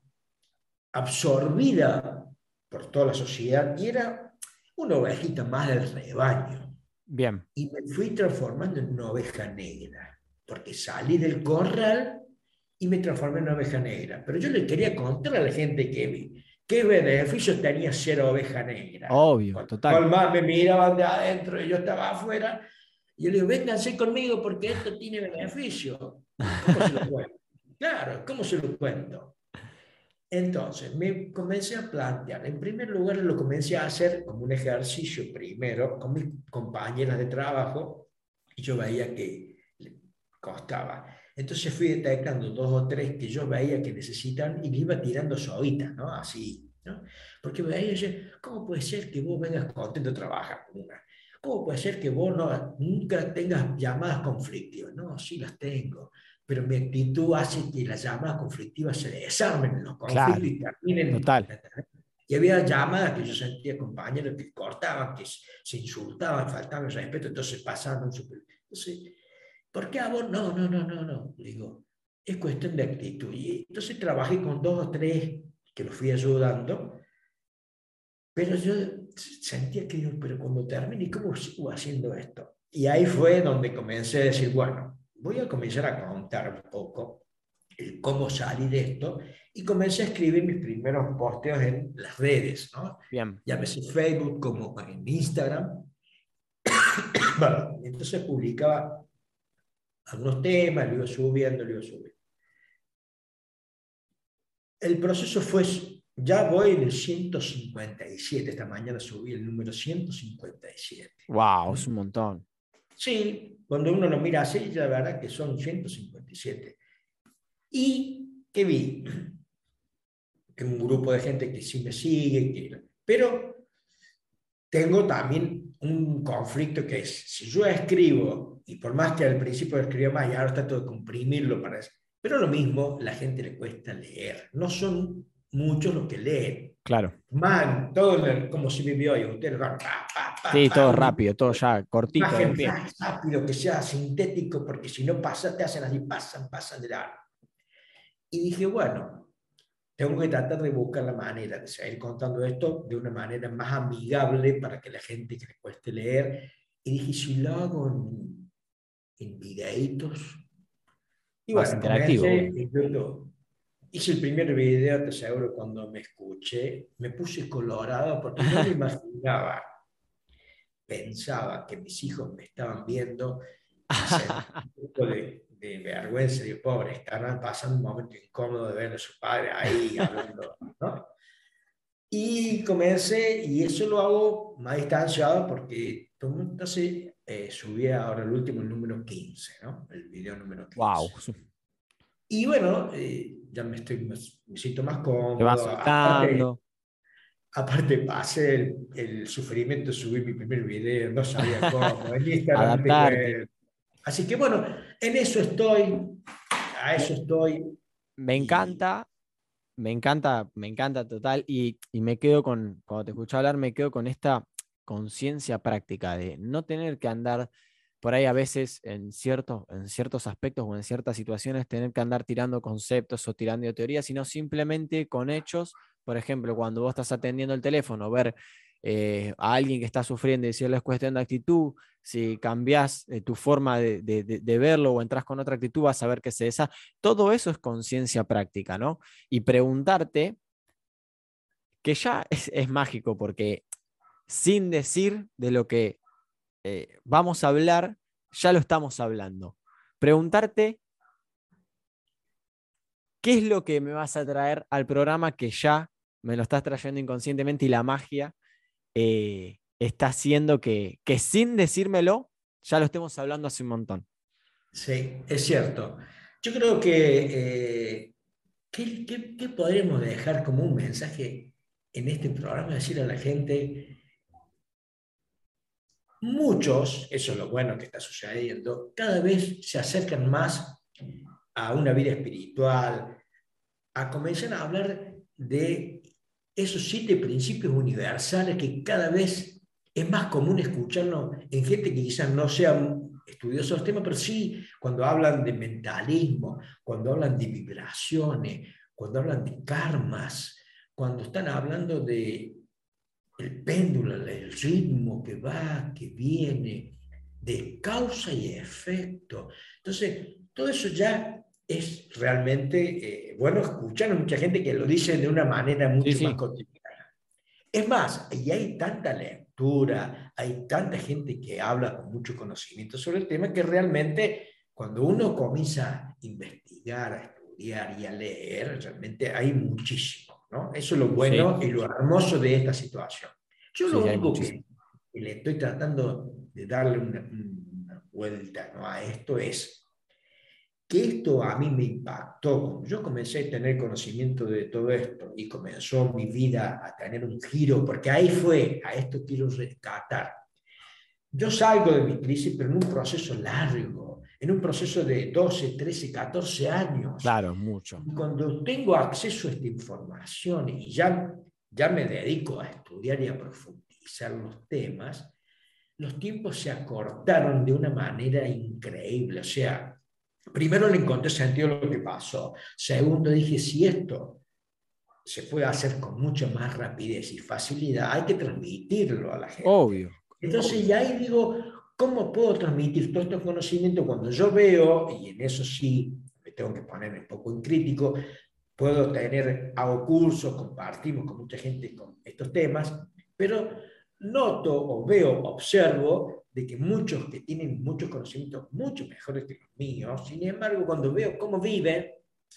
absorbida por toda la sociedad y era una ovejita más del rebaño. Bien. Y me fui transformando en una oveja negra, porque salí del corral y me transformé en una oveja negra. Pero yo le quería contar a la gente que vi qué beneficios tenía ser oveja negra. Obvio. Cuando Total. más me miraban de adentro y yo estaba afuera, y yo le digo, vénganse conmigo porque esto tiene beneficio. ¿Y cómo se lo cuento? Claro, ¿cómo se lo cuento? Entonces, me comencé a plantear, en primer lugar lo comencé a hacer como un ejercicio primero con mis compañeras de trabajo y yo veía que le costaba. Entonces fui detectando dos o tres que yo veía que necesitan y le iba tirando soitas, ¿no? Así, ¿no? Porque veía yo, ¿cómo puede ser que vos vengas contento a trabajar con una? ¿Cómo puede ser que vos no, nunca tengas llamadas conflictivas? No, sí las tengo, pero mi actitud hace que las llamadas conflictivas se desarmen en los conflictos Claro. y terminen. Total. Y había llamadas que yo sentía compañeros que cortaban, que se insultaban, faltaban el respeto, entonces pasaban un super... Entonces, ¿por qué a vos? No, no, no, no, no. Le digo, es cuestión de actitud. Y entonces trabajé con dos o tres que los fui ayudando, pero yo sentía que, pero cuando termine, ¿cómo sigo haciendo esto? Y ahí fue donde comencé a decir, bueno, voy a comenzar a contar un poco el cómo salir de esto y comencé a escribir mis primeros posteos en las redes, ¿no? Bien. Llámese Facebook como en Instagram. Bueno, entonces publicaba algunos temas, lo iba subiendo, lo iba subiendo. El proceso fue, ya voy en el 157, esta mañana subí el número 157. Wow, es ¿Mm? un montón. Sí, cuando uno lo mira así, la verdad que son 157. Y ¿Qué vi? Tengo un grupo de gente que sí me sigue, pero tengo también un conflicto que es, si yo escribo, y por más que al principio escribía más y ahora trato de comprimirlo para eso, pero lo mismo, la gente le cuesta leer. No son muchos los que leen. Claro. Man, todo como si vivió hoy. Ustedes van, pa, pa, pa, Sí, pa, todo una rápido, todo ya cortito de imagen pie. rápido, que sea sintético, porque si no pasa, te hacen así, pasan de largo. Y dije, bueno, tengo que tratar de buscar la manera de seguir contando esto de una manera más amigable para que la gente que le cueste leer. Y dije, si lo hago en videitos. Y Más bueno, interactivo. comencé en YouTube. Hice el primer video, te aseguro, cuando me escuché, me puse colorado porque no me imaginaba, pensaba que mis hijos me estaban viendo y sentí un poco de vergüenza, de pobre, estarán pasando un momento incómodo de ver a su padre ahí hablando, ¿no? Y comencé, y eso lo hago más distanciado porque entonces subí ahora el último, el número 15, ¿no? El video número 15. Wow. Y bueno, ya me siento más Te vas cómodo. soltando. Aparte pasé el sufrimiento de subir mi primer video, no sabía cómo, en Instagram me di Adaptarte. cuenta. Así que bueno, en eso estoy, a eso Me, estoy. me Y encanta, me encanta total. Y me quedo con, cuando te escucho hablar, me quedo con esta conciencia práctica de no tener que andar por ahí a veces en ciertos aspectos o en ciertas situaciones, tener que andar tirando conceptos o tirando teorías, sino simplemente con hechos. Por ejemplo, cuando vos estás atendiendo el teléfono, ver a alguien que está sufriendo y decirle es cuestión de actitud, si cambias tu forma de verlo o entras con otra actitud, vas a ver que se deshace. Todo eso es conciencia práctica, ¿no? Y preguntarte, que ya es mágico, porque sin decir de lo que vamos a hablar, ya lo estamos hablando. Preguntarte qué es lo que me vas a traer al programa que ya me lo estás trayendo inconscientemente y la magia está haciendo que sin decírmelo, ya lo estemos hablando hace un montón. sí, es cierto. Yo creo que, ¿qué podríamos dejar como un mensaje en este programa? Decir a la gente, muchos, eso es lo bueno que está sucediendo, cada vez se acercan más a una vida espiritual, a comenzar a hablar de esos 7 principios universales que cada vez es más común escucharlo en gente que quizás no sea estudiosa del tema, pero sí cuando hablan de mentalismo, cuando hablan de vibraciones, cuando hablan de karmas, cuando están hablando de el péndulo, el ritmo que va, que viene, de causa y efecto. Entonces, todo eso ya es realmente bueno escuchar a mucha gente que lo dice de una manera Sí, mucho más sí, cotidiana. Es más, y hay tanta lectura, hay tanta gente que habla con mucho conocimiento sobre el tema que realmente cuando uno comienza a investigar, a estudiar y a leer, realmente hay muchísimo, ¿no? Eso es lo sí, bueno y lo hermoso de esta situación. Yo sí, lo sí, hay único muchísimo. que le estoy tratando de darle una vuelta, ¿no?, a esto es que esto a mí me impactó. Cuando yo comencé a tener conocimiento de todo esto y comenzó mi vida a tener un giro, porque ahí fue, a esto quiero rescatar. Yo salgo de mi crisis, pero en un proceso largo, en un proceso de 12, 13, 14 años. Claro, mucho. Y cuando tengo acceso a esta información y ya me dedico a estudiar y a profundizar los temas, los tiempos se acortaron de una manera increíble. O sea, primero le encontré sentido a lo que pasó. Segundo, dije, si esto se puede hacer con mucha más rapidez y facilidad, hay que transmitirlo a la gente. Obvio, Entonces, obvio. ya ahí digo, ¿cómo puedo transmitir todo este conocimiento cuando yo veo, y en eso sí me tengo que poner un poco en crítico, puedo tener, hago cursos, compartimos con mucha gente con estos temas, pero noto o veo, observo de que muchos que tienen muchos conocimientos mucho mejores que los míos, sin embargo, cuando veo cómo viven,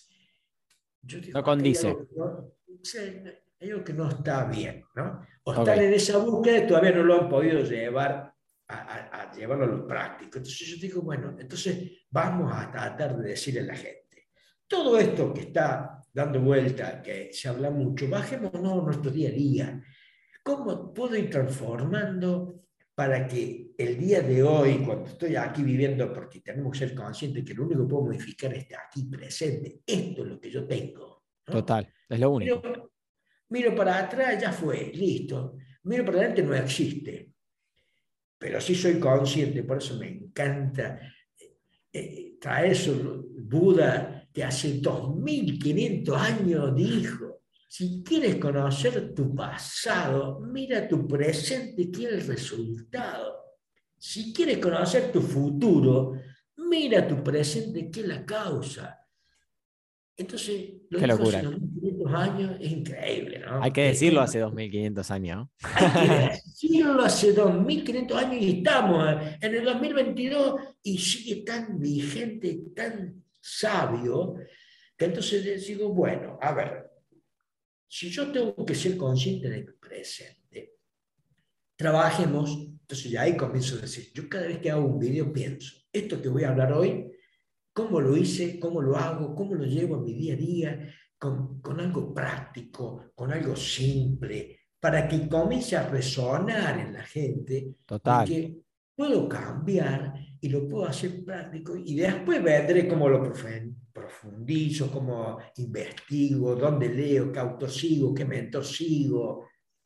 yo No digo, acá hay condice. algo que no, sí, hay algo que no está bien, ¿no? O están Ok. en esa búsqueda y todavía no lo han podido llevar a llevarlo a lo práctico. Entonces yo digo, bueno, entonces vamos a tratar de decirle a la gente. todo esto que está dando vuelta, que se habla mucho, bajémonos a nuestro día a día. ¿Cómo puedo ir transformando para que el día de hoy, cuando estoy aquí viviendo, porque tenemos que ser conscientes que lo único que puedo modificar está aquí presente, esto es lo que yo tengo, ¿no? Total, es lo único. Miro, miro para atrás, ya fue, listo. Miro para adelante, no existe. Pero sí soy consciente, por eso me encanta traer eso. Buda, que hace 2500 años dijo, si quieres conocer tu pasado, mira tu presente, que es el resultado. Si quieres conocer tu futuro, mira tu presente, que es la causa. Entonces, lo Qué dijo hace locura. 2500 años, es increíble, Hay ¿no? que decirlo hace 2500 años. Hay que decirlo hace 2500 años y estamos en el 2022 y sigue tan vigente, tan sabio, que entonces les digo, bueno, a ver, si yo tengo que ser consciente de mi presente, trabajemos, entonces ya ahí comienzo a decir, yo cada vez que hago un video pienso, esto que voy a hablar hoy, cómo lo hice, cómo lo hago, cómo lo llevo a mi día a día, con algo práctico, con algo simple, para que comience a resonar en la gente de Total. que puedo cambiar y lo puedo hacer práctico y después vendré cómo lo profundizo, cómo investigo, dónde leo, qué autor sigo, qué mentor sigo,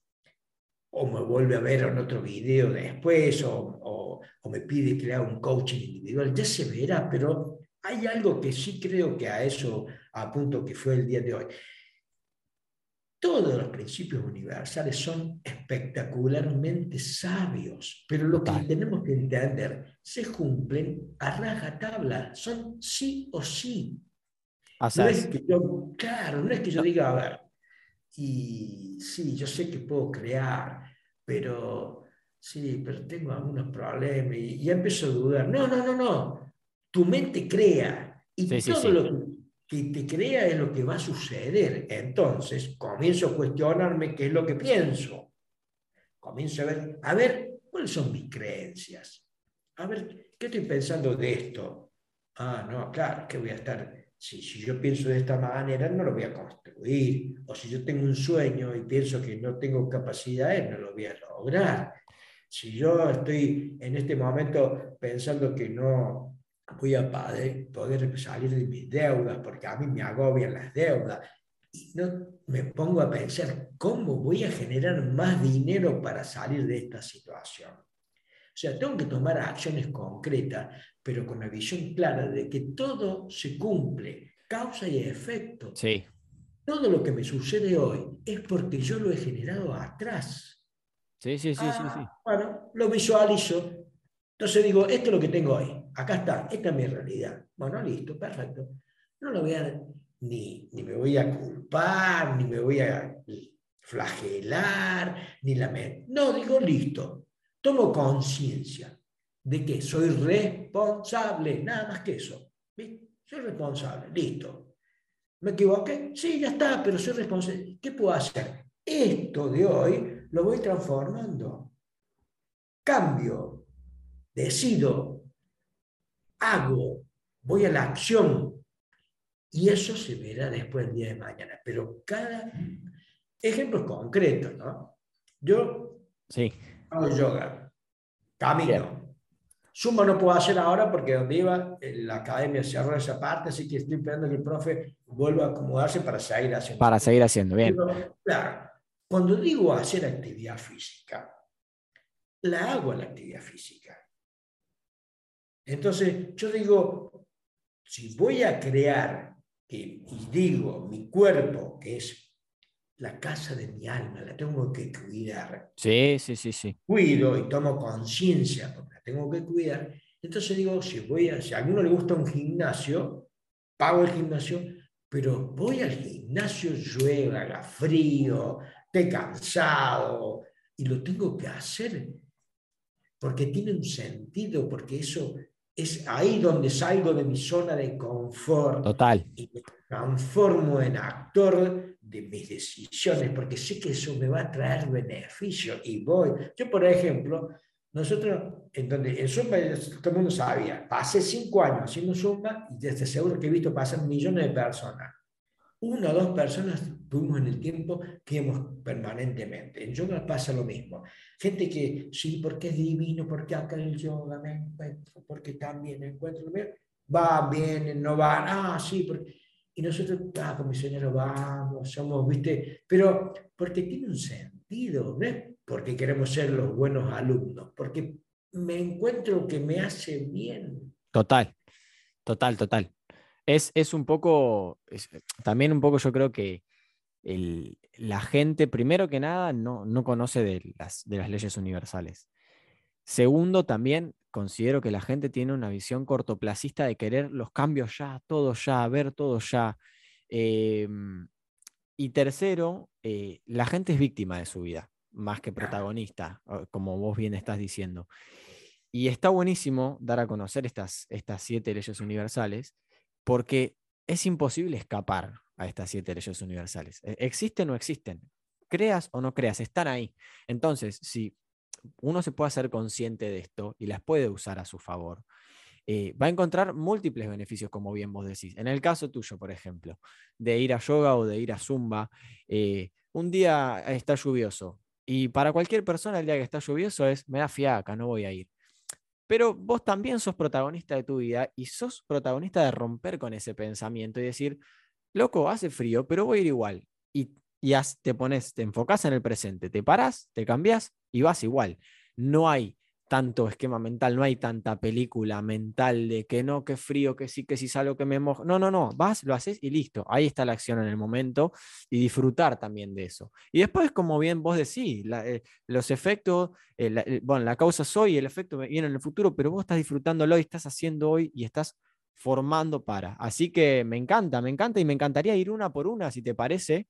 o me vuelve a ver en otro video después, o me pide que le haga un coaching individual, ya se verá, pero hay algo que sí creo que a eso apunto que fue el día de hoy. Todos los principios universales son espectacularmente sabios, pero lo que Total. tenemos que entender, se cumplen a rajatabla, son sí o sí. O No sea, es que yo, claro, no es que yo no, diga, a ver, y sí, yo sé que puedo crear, pero sí, pero tengo algunos problemas y ya empiezo a dudar. No, no, no, no. Tu mente crea sí, y sí, todo sí. lo que te crea es lo que va a suceder. Entonces comienzo a cuestionarme qué es lo que pienso. Comienzo a ver cuáles son mis creencias. A ver, ¿qué estoy pensando de esto? Ah, no, claro, que voy a estar, si yo pienso de esta manera, no lo voy a construir. O si yo tengo un sueño y pienso que no tengo capacidades, no lo voy a lograr. Si yo estoy en este momento pensando que no voy a poder salir de mis deudas, porque a mí me agobian las deudas, y no me pongo a pensar cómo voy a generar más dinero para salir de esta situación. O sea, tengo que tomar acciones concretas, pero con la visión clara de que todo se cumple, causa y efecto. Sí, Todo lo que me sucede hoy es porque yo lo he generado atrás. sí, sí, sí, sí, Ah, sí. bueno, lo visualizo. Entonces digo, esto es lo que tengo hoy. Acá está, esta es mi realidad. Bueno, listo, perfecto. No lo voy a, ni me voy a culpar, ni me voy a flagelar, ni lamentar. No, digo, listo. Tomo conciencia de que soy responsable, nada más que eso. ¿Viste? Soy responsable, listo. ¿Me equivoqué? Sí, ya está, pero soy responsable. ¿Qué puedo hacer? Esto de hoy lo voy transformando. Cambio, decido, hago, voy a la acción y eso se verá después el día de mañana. Pero cada ejemplo es concreto, ¿no? Yo Sí. hago yoga, Bien. camino. Zumba no puedo hacer ahora porque donde iba, la academia cerró esa parte, así que estoy esperando que el profe vuelva a acomodarse para seguir haciendo Para zumba. seguir haciendo. Bien. Pero, claro, cuando digo hacer actividad física, la hago la actividad física. Entonces, yo digo, si voy a crear, y digo, mi cuerpo, que es la casa de mi alma, la tengo que cuidar, Sí, sí, sí, sí. cuido y tomo conciencia porque la tengo que cuidar, entonces digo, si a alguno le gusta un gimnasio, pago el gimnasio, pero voy al gimnasio, llueve, haga frío, esté cansado, y lo tengo que hacer porque tiene un sentido, porque eso es ahí donde salgo de mi zona de confort Total. y me transformo en actor de mis decisiones, porque sé que eso me va a traer beneficio y voy. Yo, por ejemplo, nosotros, en Zumba todo el mundo sabía, pasé 5 años haciendo Zumba y desde seguro que he visto pasar millones de personas. Una o dos personas tuvimos en el tiempo que íbamos permanentemente. En yoga pasa lo mismo. Gente que, sí, porque es divino, porque acá en el yoga me encuentro, porque también encuentro lo mío. Va, viene, no va, sí, porque... Y nosotros, con mi señora vamos, somos, viste, pero porque tiene un sentido, no es porque queremos ser los buenos alumnos, porque me encuentro que me hace bien. Total, total, total. Es un poco, también un poco yo creo que la gente, primero que nada, no conoce de las leyes universales. Segundo, también considero que la gente tiene una visión cortoplacista de querer los cambios ya, todo ya, ver todo ya. Em, y tercero, la gente es víctima de su vida, más que protagonista, como vos bien estás diciendo. Y está buenísimo dar a conocer estas 7 leyes universales, porque es imposible escapar a estas 7 leyes universales. ¿Existen o no existen? Creas o no creas, están ahí. Entonces, si uno se puede hacer consciente de esto y las puede usar a su favor, va a encontrar múltiples beneficios, como bien vos decís. En el caso tuyo, por ejemplo, de ir a yoga o de ir a zumba, un día está lluvioso y para cualquier persona el día que está lluvioso es, me da fiaca, no voy a ir. Pero vos también sos protagonista de tu vida y sos protagonista de romper con ese pensamiento y decir, loco, hace frío, pero voy a ir igual. Y te pones, te enfocás en el presente, te parás, te cambiás y vas igual. No hay tanto esquema mental, no hay tanta película mental de que no, que frío, que sí, que si salgo, que me mojo. No, no, no, vas, lo haces y listo. Ahí está la acción en el momento y disfrutar también de eso. Y después, como bien vos decís, los efectos, bueno, la causa es hoy, el efecto viene en el futuro, pero vos estás disfrutándolo y estás haciendo hoy y estás formando para. Así que me encanta y me encantaría ir una por una, si te parece,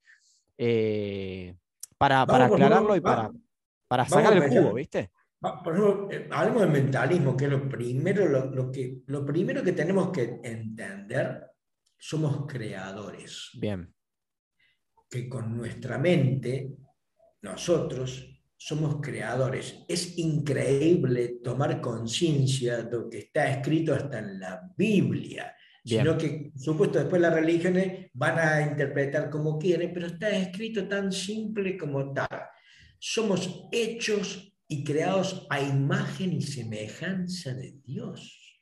eh, para Vamos, por aclararlo ejemplo, y para vamos sacar a el pensar. jugo, ¿viste? Por ejemplo, hablemos de mentalismo, que es lo primero, lo primero que tenemos que entender, somos creadores, Bien, que con nuestra mente, nosotros somos creadores. Es increíble tomar conciencia de lo que está escrito hasta en la Biblia, sino bien. que, por supuesto, después las religiones van a interpretar como quieren, pero está escrito tan simple como tal. Somos hechos y creados a imagen y semejanza de Dios.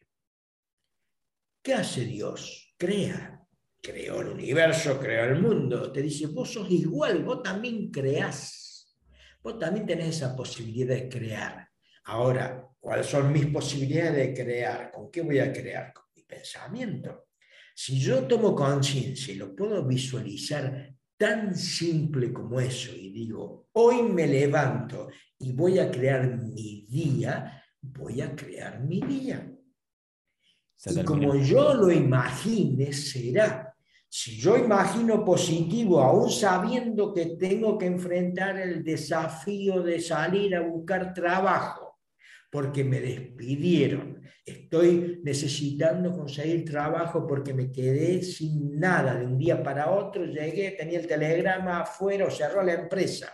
¿Qué hace Dios? Crea. Creó el universo, creó el mundo. Te dice, vos sos igual, vos también creás. Vos también tenés esa posibilidad de crear. Ahora, ¿cuáles son mis posibilidades de crear? ¿Con qué voy a crear? Con mi pensamiento. Si yo tomo conciencia y lo puedo visualizar tan simple como eso y digo, hoy me levanto y voy a crear mi día, voy a crear mi día. Se Y como terminó. yo lo imagine, será. Si yo imagino positivo, aún sabiendo que tengo que enfrentar el desafío de salir a buscar trabajo, porque me despidieron, estoy necesitando conseguir trabajo porque me quedé sin nada, de un día para otro llegué, tenía el telegrama afuera o cerró la empresa,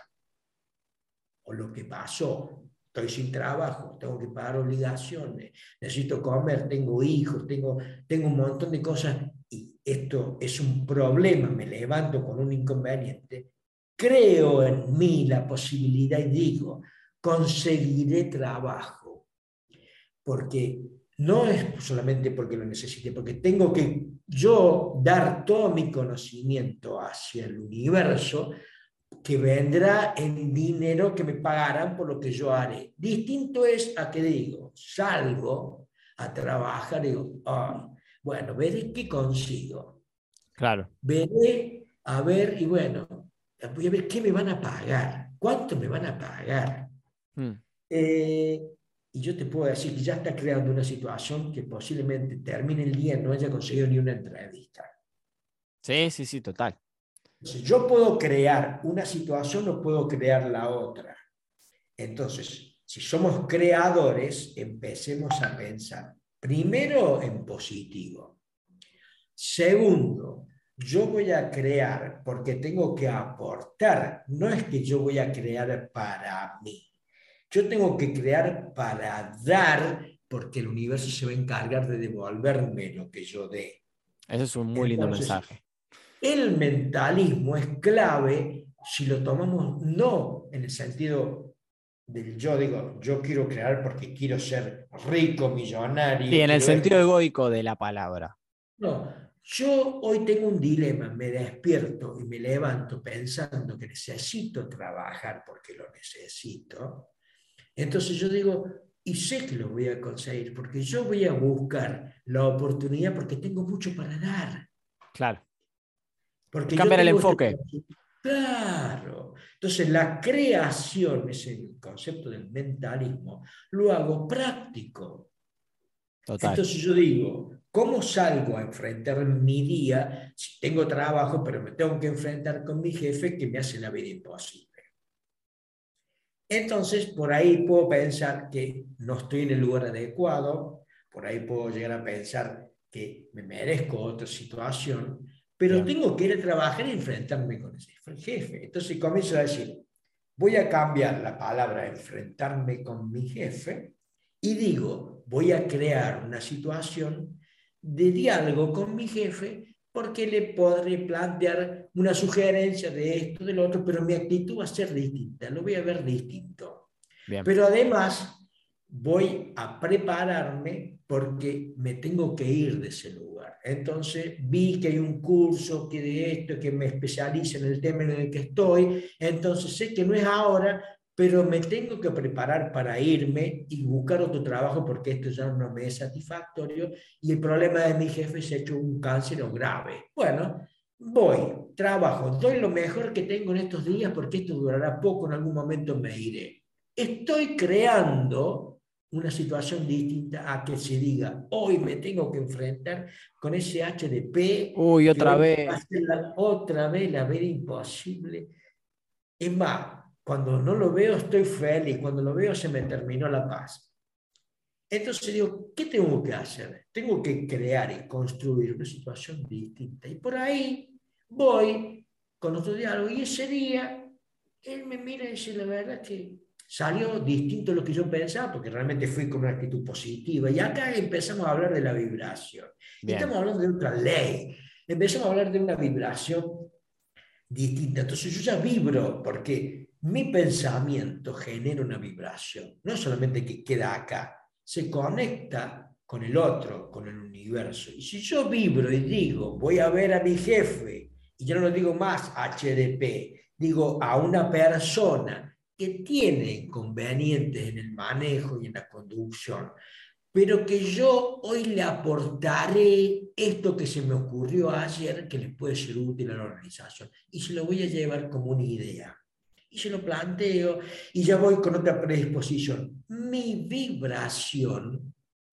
o lo que pasó. Estoy sin trabajo, tengo que pagar obligaciones, necesito comer, tengo hijos, tengo un montón de cosas y esto es un problema, me levanto con un inconveniente. Creo en mí la posibilidad y digo, conseguiré trabajo, porque no es solamente porque lo necesite, porque tengo que yo dar todo mi conocimiento hacia el universo que vendrá en dinero que me pagarán por lo que yo haré. Distinto es a que digo, salgo a trabajar y digo, bueno, veré qué consigo. Claro. Veré, a ver, y bueno, voy a ver qué me van a pagar, cuánto me van a pagar. Mm. Eh, y yo te puedo decir que ya está creando una situación que posiblemente termine el día y no haya conseguido ni una entrevista. Sí, sí, sí, total. Si yo puedo crear una situación, no puedo crear la otra. Entonces, si somos creadores, empecemos a pensar primero en positivo. Segundo, yo voy a crear porque tengo que aportar. No es que yo voy a crear para mí. Yo tengo que crear para dar, porque el universo se va a encargar de devolverme lo que yo dé. Ese es un muy lindo Entonces, mensaje. el mentalismo es clave si lo tomamos no en el sentido del yo, digo, yo quiero crear porque quiero ser rico, Sí, millonario, en el quiero sentido esto. egoico de la palabra. No, yo hoy tengo un dilema, me despierto y me levanto pensando que necesito trabajar porque lo necesito. Entonces yo digo, y sé que lo voy a conseguir porque yo voy a buscar la oportunidad porque tengo mucho para dar. Claro. Es Porque yo cambiar el tengo este enfoque. concepto. Claro. Entonces, la creación, es el concepto del mentalismo, lo hago práctico. Total. Entonces yo digo, ¿cómo salgo a enfrentar mi día si tengo trabajo, pero me tengo que enfrentar con mi jefe que me hace la vida imposible? Entonces, por ahí puedo pensar que no estoy en el lugar adecuado, por ahí puedo llegar a pensar que me merezco otra situación, pero Bien. tengo que ir a trabajar y enfrentarme con ese jefe. Entonces comienzo a decir, voy a cambiar la palabra enfrentarme con mi jefe y digo, voy a crear una situación de diálogo con mi jefe porque le podré plantear una sugerencia de esto, del otro, pero mi actitud va a ser distinta, lo voy a ver distinto. Bien. Pero además voy a prepararme porque me tengo que ir de ese lugar. Entonces vi que hay un curso que de esto, que me especializa en el tema en el que estoy, entonces sé que no es ahora, pero me tengo que preparar para irme y buscar otro trabajo porque esto ya no me es satisfactorio y el problema de mi jefe es hecho un cáncer grave. Bueno, voy, trabajo, doy lo mejor que tengo en estos días porque esto durará poco, en algún momento me iré. Estoy creando una situación distinta a que se diga, hoy me tengo que enfrentar con ese HDP Uy, que otra hoy va a vez. ser otra vez la vida imposible. Es más, cuando no lo veo estoy feliz, cuando lo veo se me terminó la paz. Entonces digo, ¿qué tengo que hacer? Tengo que crear y construir una situación distinta. Y por ahí voy con otro diálogo y ese día él me mira y dice, la verdad que salió distinto a lo que yo pensaba, porque realmente fui con una actitud positiva. Y acá empezamos a hablar de la vibración. Y Bien. estamos hablando de otra ley. Empezamos a hablar de una vibración distinta. Entonces yo ya vibro, porque mi pensamiento genera una vibración, no solamente que queda acá, se conecta con el otro, con el universo. Y si yo vibro y digo, voy a ver a mi jefe, y yo no lo digo más HDP, digo a una persona que tiene inconvenientes en el manejo y en la conducción, pero que yo hoy le aportaré esto que se me ocurrió ayer que le puede ser útil a la organización y se lo voy a llevar como una idea. Y se lo planteo y ya voy con otra predisposición. Mi vibración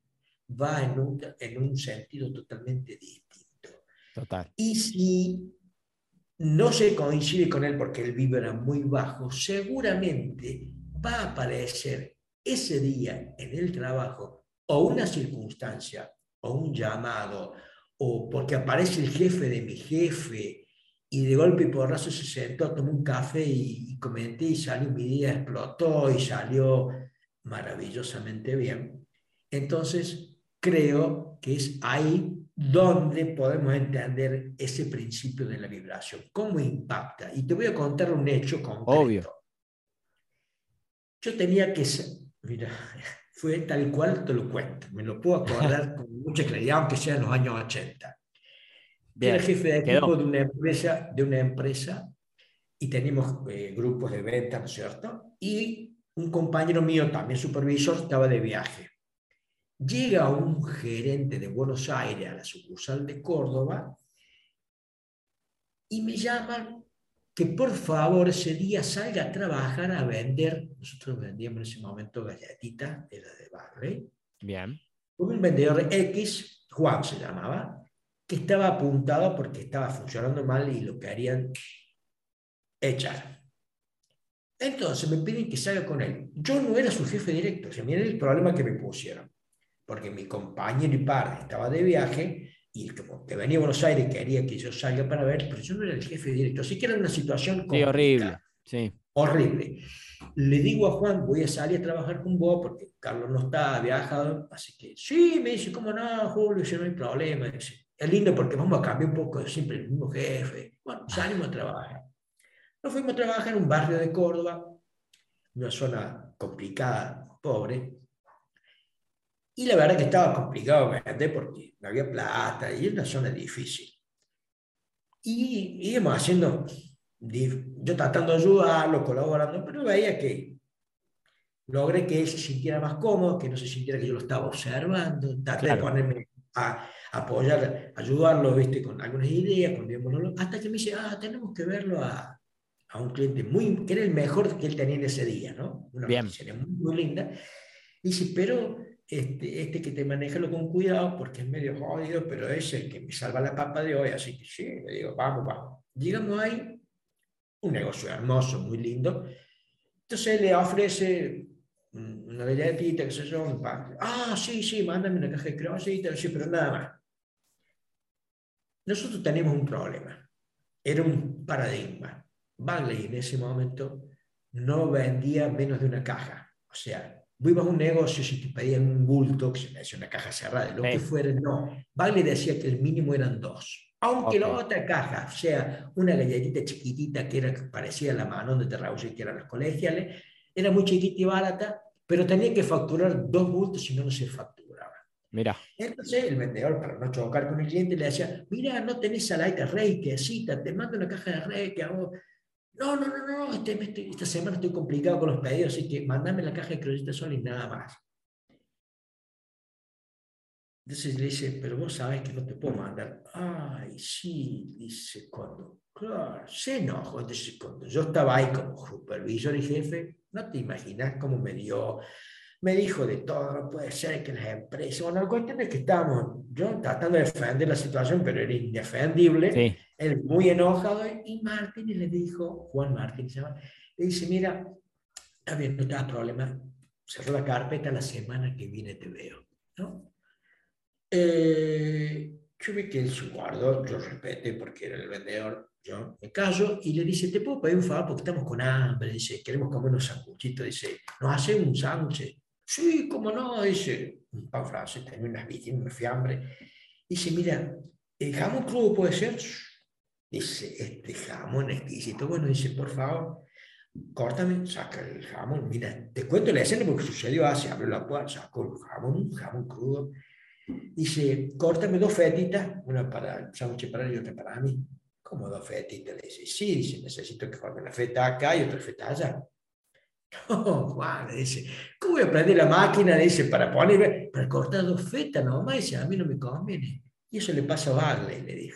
va en un sentido totalmente distinto. Total. Y si no se coincide con él porque él vibra muy bajo, seguramente va a aparecer ese día en el trabajo o una circunstancia o un llamado o porque aparece el jefe de mi jefe y de golpe y porrazo se sentó, tomó un café y comenté y salió, mi día explotó y salió maravillosamente bien. Entonces, creo que es ahí donde podemos entender ese principio de la vibración, cómo impacta. Y te voy a contar un hecho Obvio. concreto. Yo tenía que, mira, fue tal cual te lo cuento, me lo puedo acordar con mucha claridad, aunque sea en los años 80. Yo era Bien. jefe de equipo Quedó. de una empresa y teníamos grupos de venta, ¿no es cierto? Y un compañero mío, también supervisor, estaba de viaje. Llega un gerente de Buenos Aires a la sucursal de Córdoba y me llaman que por favor ese día salga a trabajar a vender. Nosotros vendíamos en ese momento galletitas, era de Barley. Bien. Un vendedor X, Juan se llamaba, que estaba apuntado porque estaba funcionando mal y lo querían echar. Entonces me piden que salga con él. Yo no era su jefe directo, o sea, miren el problema que me pusieron, porque mi compañero y par estaba de viaje y como que venía a Buenos Aires quería que yo salga para ver, pero yo no era el jefe directo, así que era una situación Sí, complicada. horrible. Sí. horrible. Le digo a Juan, voy a salir a trabajar con vos porque Carlos no está, ha viajado, así que sí, me dice, ¿cómo no, Julio? Si no hay problema. Dice, es lindo porque vamos a cambiar un poco, siempre el mismo jefe. Bueno, salimos a trabajar. Nos fuimos a trabajar en un barrio de Córdoba, una zona complicada, pobre, y la verdad que estaba complicado vender porque no había plata y es una zona difícil. Y íbamos haciendo, yo tratando de ayudarlo, colaborando, pero veía que logré que él se sintiera más cómodo, que no se sintiera que yo lo estaba observando, traté de Claro, ponerme a apoyar, ayudarlo, ¿viste? Con algunas ideas, hasta que me dice, tenemos que verlo a un cliente muy, que era el mejor que él tenía en ese día, ¿no? Una bien, roticería muy, muy linda. Dice, pero este que te manéjalo con cuidado porque es medio jodido, pero es el que me salva la papa de hoy, así que sí, le digo, vamos, vamos. Llegamos ahí, un negocio hermoso, muy lindo. Entonces le ofrece una galletita, qué sé yo, un pan. Sí, sí, mándame una caja de croissants, sí, pero nada más. Nosotros tenemos un problema, era un paradigma. Bagley en ese momento no vendía menos de una caja. O sea, vos ibas a un negocio, si te pedían un bulto, que se me decía una caja cerrada, lo que sí, fuera, no. Bagley decía que el mínimo eran dos. Aunque ok, la otra caja sea una galletita chiquitita que era que parecía la mano de Terrausi, que eran los colegiales, era muy chiquita y barata, pero tenía que facturar dos bultos, si no, no se facturaba. mira. Entonces el vendedor, para no chocar con el cliente, le decía, mira, no tenés salaita rey, que cita, te mando una caja de rey, que hago... No, no, no, no, esta semana estoy complicado con los pedidos, así que mándame la caja de croquetas sola y nada más. Entonces le dice, pero vos sabés que no te puedo mandar. Ay, sí, dice, claro, se enojó. Entonces, cuando yo estaba ahí como supervisor y jefe, no te imaginas cómo me dijo de todo, no puede ser que las empresas, bueno, la cuestión es que estábamos, yo tratando de defender la situación, pero era indefendible, Sí, él muy enojado, y Martín le dijo, Juan Martín se llama, le dice, mira, está bien, no te das problema, cerró la carpeta, la semana que viene te veo, ¿no? Yo vi que él se guardó, yo respeté porque era el vendedor, yo me callo y le dice, ¿te puedo pedir un favor? Porque estamos con hambre, dice, queremos comer unos sanguchitos, dice, ¿nos hacemos un sándwich? Sí, cómo no, dice, un pan francés, tenía unas víctimas, una fiambre. Dice, mira, ¿el jamón crudo puede ser? Dice, este jamón exquisito. Bueno, dice, por favor, córtame, saca el jamón. Mira, te cuento la escena porque sucedió así, abrió la puerta, sacó el jamón, un jamón crudo. Dice, córtame dos fetitas, una para el sándwich para él y otra para mí. ¿Cómo dos fetitas? Le dice, sí, dice, necesito que corte una feta acá y otra feta allá. No, Juan, le dice, ¿cómo voy a prender la máquina? Le dice, para cortar dos fetas nomás. Dice, a mí no me conviene. Y eso le pasa a Barley, le dijo.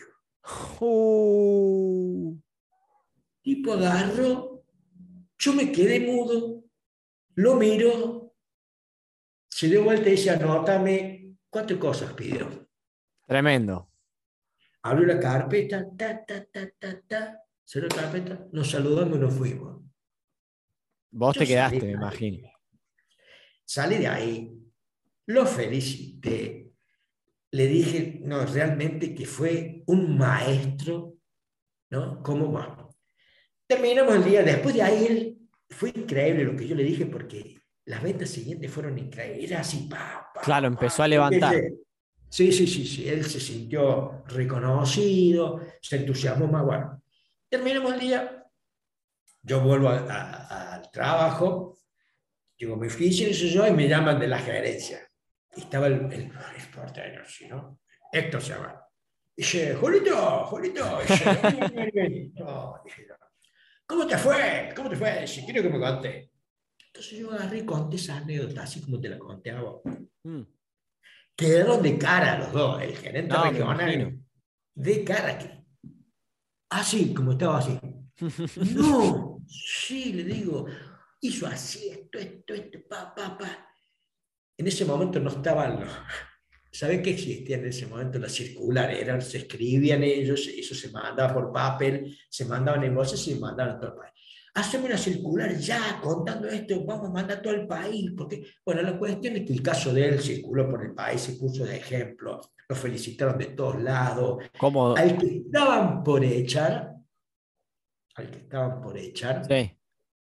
Uh, Tipo agarro, yo me quedé mudo, lo miro, se dio vuelta y dice, anótame, cuatro cosas pidió. tremendo. Abrió la carpeta, cerró la carpeta, nos saludamos y nos fuimos. Vos Yo te salí quedaste, de me ahí, imagino. salí de ahí, lo felicité, le dije, no, realmente que fue un maestro, ¿no? ¿Cómo va? Terminamos el día, después de ahí fue increíble lo que yo le dije porque las ventas siguientes fueron increíbles, era así, Claro, empezó a levantar. Sí, sí, sí, sí, él se sintió reconocido, se entusiasmó más, bueno. Terminamos el día, yo vuelvo al trabajo, llego a mi oficina y me llaman de la gerencia. Y estaba el portero, ¿sí, no? Héctor se llama. Dice, Julito, Julito, dice, vení, vení, vení. No, dije, no. ¿Cómo te fue? ¿Cómo te fue? Si quiero que me conté. Entonces yo agarré y conté esa anécdota, así como te la conté a vos. Mm, Quedaron de cara los dos, el gerente no, me imagino. regional, de cara. Así, como estaba así. No, sí, le digo, hizo así, esto, pa. En ese momento no estaban los... ¿Saben qué existía en ese momento? Las circulares, se escribían ellos, eso se mandaba por papel, se mandaban en bolsas y se mandaban a todo el país. Hacemos una circular ya contando esto, vamos a mandar a todo el país, porque, bueno, la cuestión es que el caso de él circuló por el país, se puso de ejemplo, lo felicitaron de todos lados. ¿Cómo? Al que estaban por echar, al que estaban por echar, Sí.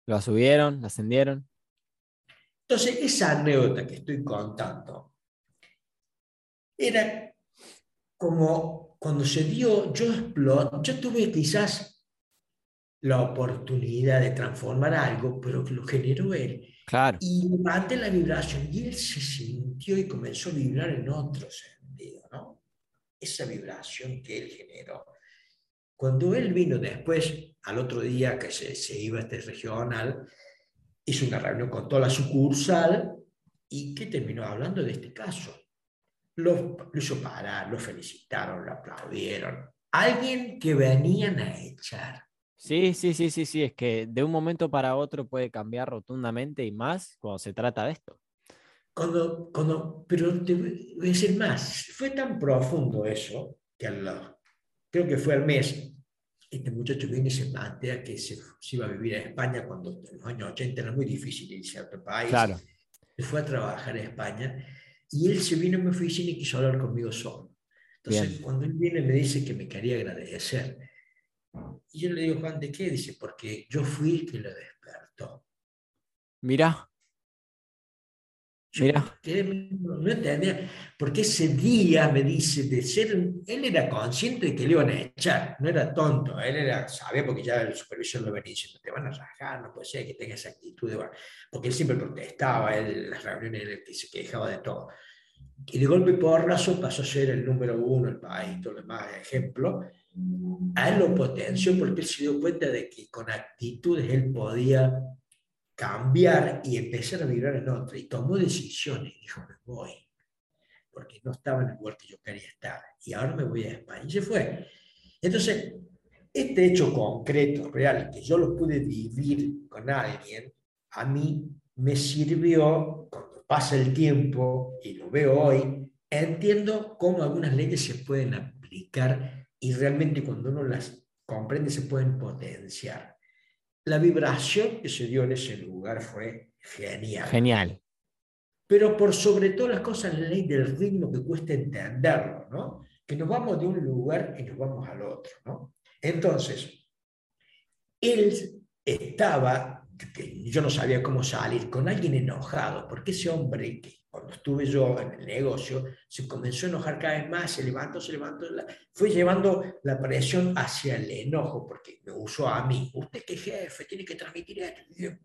Lo subieron, lo ascendieron. Entonces, esa anécdota que estoy contando era como cuando se dio, yo tuve quizás la oportunidad de transformar algo, pero que lo generó él. Claro. Y levanté la vibración y él se sintió y comenzó a vibrar en otro sentido, ¿no? Esa vibración que él generó. Cuando él vino después, al otro día que se iba a este regional, hizo una reunión con toda la sucursal y que terminó hablando de este caso. Lo hizo parar, lo felicitaron, lo aplaudieron. Alguien que venían a echar. Sí, sí, sí, sí, sí, es que de un momento para otro puede cambiar rotundamente y más cuando se trata de esto. Pero te voy a decir más, fue tan profundo eso que creo que fue al mes, este muchacho viene y se plantea que se iba a vivir a España cuando en los años 80 era muy difícil irse a otro país. Claro, Se fue a trabajar a España y él se vino a mi oficina y quiso hablar conmigo solo. Entonces, bien. cuando él viene me dice que me quería agradecer. Y yo le digo, Juan, ¿de qué? Dice, porque yo fui el que lo despertó. Mirá, Yo me mirá. quedé, no entendía, porque ese día me dice de ser, él era consciente de que le iban a echar, no era tonto, él era, sabía porque ya el supervisor lo venía diciendo, te van a rajar, no puede ser que tenga esa actitud, porque él siempre protestaba, él en las reuniones era el que se quejaba de todo. Y de golpe y porrazo pasó a ser el número uno del país, todo lo demás, ejemplo. A él lo potenció porque él se dio cuenta de que con actitudes él podía cambiar y empezar a vibrar en otro. Y tomó decisiones, dijo, me voy, porque no estaba en el lugar que yo quería estar. Y ahora me voy a España. Y se fue. Entonces, este hecho concreto, real, que yo lo pude vivir con alguien, a mí me sirvió, cuando pasa el tiempo y lo veo hoy, entiendo cómo algunas leyes se pueden aplicar y realmente cuando uno las comprende se pueden potenciar. La vibración que se dio en ese lugar fue genial. Genial. Pero por sobre todas las cosas, la ley del ritmo que cuesta entenderlo, ¿no? Que nos vamos de un lugar y nos vamos al otro, ¿no? Entonces, él estaba, que yo no sabía cómo salir, con alguien enojado, porque ese hombre, que cuando estuve yo en el negocio, se comenzó a enojar cada vez más, se levantó, fue llevando la presión hacia el enojo, porque me usó a mí. Usted que jefe, tiene que transmitir esto. Y yo,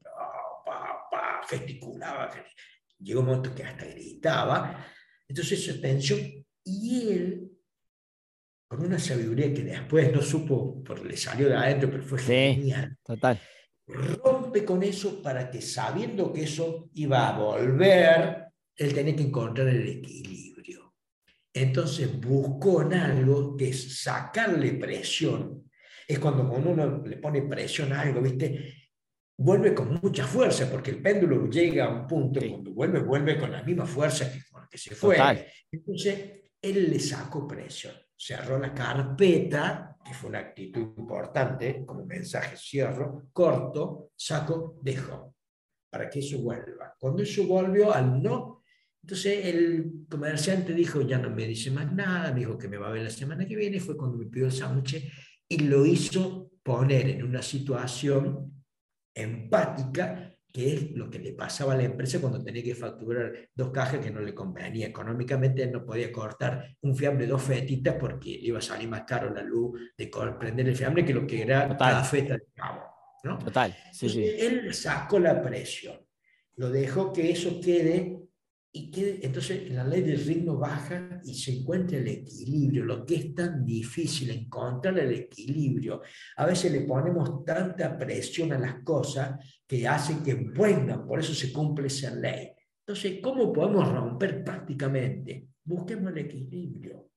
gesticulaba, llegó un momento que hasta gritaba. Entonces, esa tensión, y él con una sabiduría que después no supo, porque le salió de adentro, pero fue Sí, genial, total. rompe con eso para que sabiendo que eso iba a volver, él tenía que encontrar el equilibrio. Entonces buscó en algo que es sacarle presión. Es cuando uno le pone presión a algo, ¿viste? Vuelve con mucha fuerza, porque el péndulo llega a un punto, Sí, cuando vuelve con la misma fuerza que con la que se total. fue. Entonces, él le sacó presión, cerró la carpeta, que fue una actitud importante, como mensaje cierro, corto, saco, dejo, para que eso vuelva. Cuando eso volvió al no, entonces el comerciante dijo, ya no me dice más nada, dijo que me va a ver la semana que viene, fue cuando me pidió el sándwich y lo hizo poner en una situación empática, que es lo que le pasaba a la empresa cuando tenía que facturar dos cajas que no le convenía. Económicamente no podía cortar un fiambre de dos fetitas porque le iba a salir más caro la luz de prender el fiambre que lo que era cada Total, feta de cabo, ¿no? total. Sí, Entonces sí. él sacó la presión, lo dejó que eso quede y que entonces la ley del ritmo baja y se encuentra el equilibrio, lo que es tan difícil encontrar el equilibrio. A veces le ponemos tanta presión a las cosas que hace que vengan, por eso se cumple esa ley. Entonces, ¿cómo podemos romper prácticamente? Busquemos el equilibrio.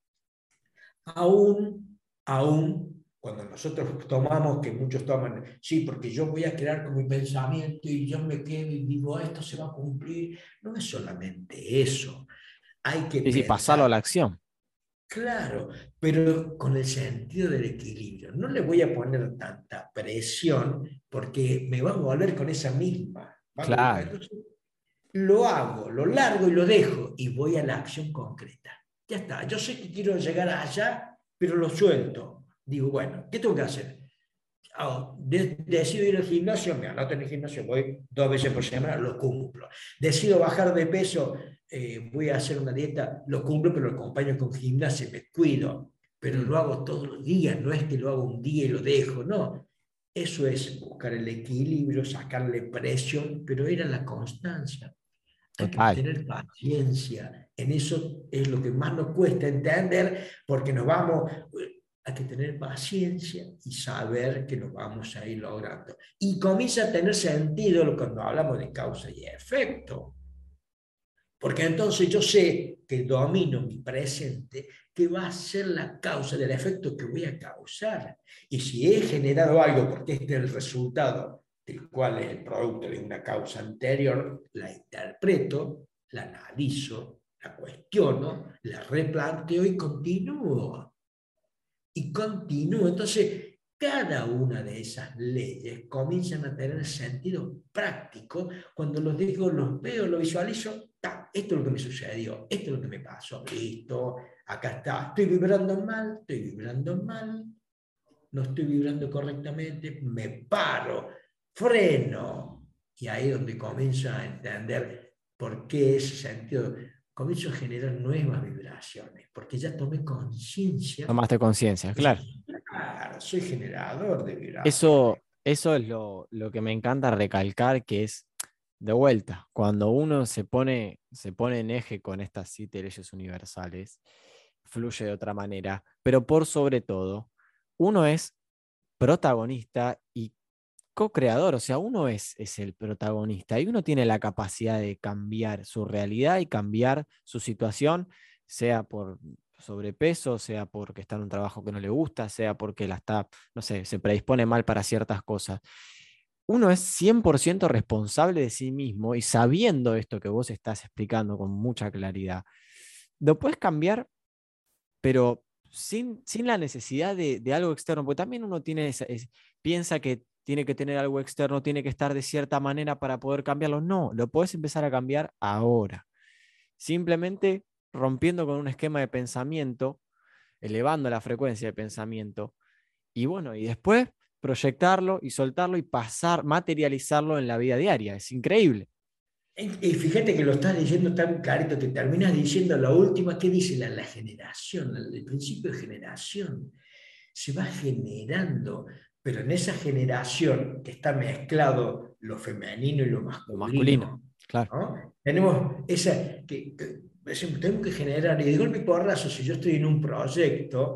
Aún cuando nosotros tomamos, que muchos toman, sí, porque yo voy a crear con mi pensamiento y yo me quedo y digo, esto se va a cumplir. No es solamente eso. Hay que Sí, sí, pasarlo a pensar, la acción. claro, pero con el sentido del equilibrio. No le voy a poner tanta presión porque me va a volver con esa misma. Claro. Entonces, lo hago, lo largo y lo dejo y voy a la acción concreta. Ya está, yo sé que quiero llegar allá, pero lo suelto. Digo, bueno, ¿qué tengo que hacer? Decido ir al gimnasio, me anoto en el gimnasio, voy 2 veces por semana, lo cumplo. Decido bajar de peso, voy a hacer una dieta, lo cumplo, pero lo acompaño con gimnasia, me cuido, pero Mm, lo hago todos los días, no es que lo hago un día y lo dejo, no. Eso es buscar el equilibrio, sacarle presión, pero era la constancia. Hay que total. tener paciencia. En eso es lo que más nos cuesta entender, porque nos vamos, hay que tener paciencia y saber que lo vamos a ir logrando. Y comienza a tener sentido cuando hablamos de causa y efecto. Porque entonces yo sé que domino mi presente, que va a ser la causa del efecto que voy a causar. Y si he generado algo porque este es el resultado del cual es el producto de una causa anterior, la interpreto, la analizo, la cuestiono, la replanteo y continúo. Y continúo. Entonces, cada una de esas leyes comienzan a tener sentido práctico cuando los digo, los veo, lo visualizo. Esto es lo que me sucedió, esto es lo que me pasó, listo, acá está, estoy vibrando mal, no estoy vibrando correctamente, me paro, freno, y ahí es donde comienzo a entender por qué ese sentido, comienzo a generar nuevas vibraciones, porque ya tomé conciencia, Tomaste conciencia, claro. claro, soy generador de vibraciones. Eso es lo que me encanta recalcar, que es de vuelta, cuando uno se pone en eje con estas 7 leyes universales, fluye de otra manera, pero por sobre todo, uno es protagonista y co-creador, o sea, uno es el protagonista y uno tiene la capacidad de cambiar su realidad y cambiar su situación, sea por sobrepeso, sea porque está en un trabajo que no le gusta, sea porque la está, no sé, se predispone mal para ciertas cosas. Uno es 100% responsable de sí mismo y sabiendo esto que vos estás explicando con mucha claridad, lo puedes cambiar, pero sin la necesidad de algo externo, porque también uno tiene piensa que tiene que tener algo externo, tiene que estar de cierta manera para poder cambiarlo. No, lo puedes empezar a cambiar ahora, simplemente rompiendo con un esquema de pensamiento, elevando la frecuencia de pensamiento, y bueno, y después proyectarlo y soltarlo y pasar, materializarlo en la vida diaria. Es increíble. Y fíjate que lo estás diciendo tan clarito que terminas diciendo la última, ¿qué dice la generación? El principio de generación. Se va generando, pero en esa generación que está mezclado lo femenino y lo Lo masculino, masculino, claro. ¿no? Tenemos esa, tenemos que generar, y de golpe y porrazo, si yo estoy en un proyecto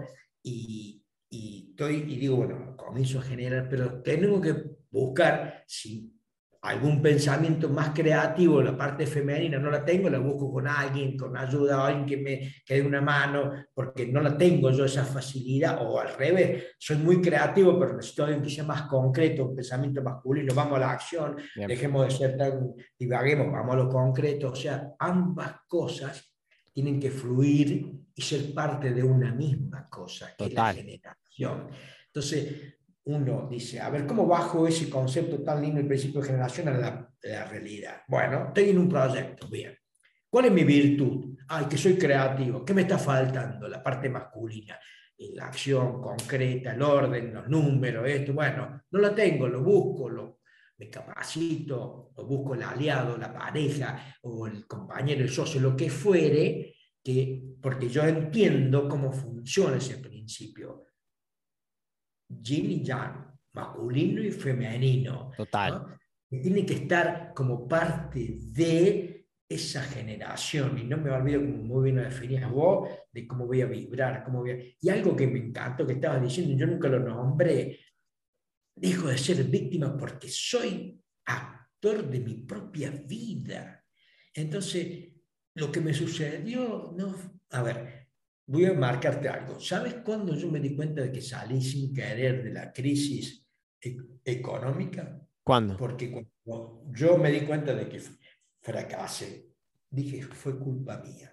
y digo, bueno, comienzo a generar, pero tenemos que buscar si algún pensamiento más creativo, la parte femenina no la tengo, la busco con alguien, con ayuda, alguien que dé una mano, porque no la tengo yo esa facilidad, o al revés, soy muy creativo, pero necesito alguien que sea más concreto, un pensamiento masculino, vamos a la acción, Bien, dejemos de ser tan, divaguemos, vamos a lo concreto, o sea, ambas cosas tienen que fluir y ser parte de una misma cosa, que es la total. generación. Entonces, uno dice, a ver, ¿cómo bajo ese concepto tan lindo, el principio de generación, a la realidad? Bueno, estoy en un proyecto, bien. ¿Cuál es mi virtud? Ay, que soy creativo. ¿Qué me está faltando? La parte masculina. La acción concreta, el orden, los números, esto. Bueno, no la tengo, lo busco, me capacito, lo busco el aliado, la pareja o el compañero, el socio, lo que fuere, porque yo entiendo cómo funciona ese principio yin y yang, masculino y femenino, Total. ¿no? Que tiene que estar como parte de esa generación, y no me olvido, como muy bien lo definías vos, de cómo voy a vibrar, y algo que me encantó que estabas diciendo, yo nunca lo nombré, dejo de ser víctima porque soy actor de mi propia vida. Entonces, lo que me sucedió, no, a ver, voy a marcarte algo. ¿Sabes cuándo yo me di cuenta de que salí sin querer de la crisis económica? ¿Cuándo? Porque cuando yo me di cuenta de que fracasé, dije, fue culpa mía.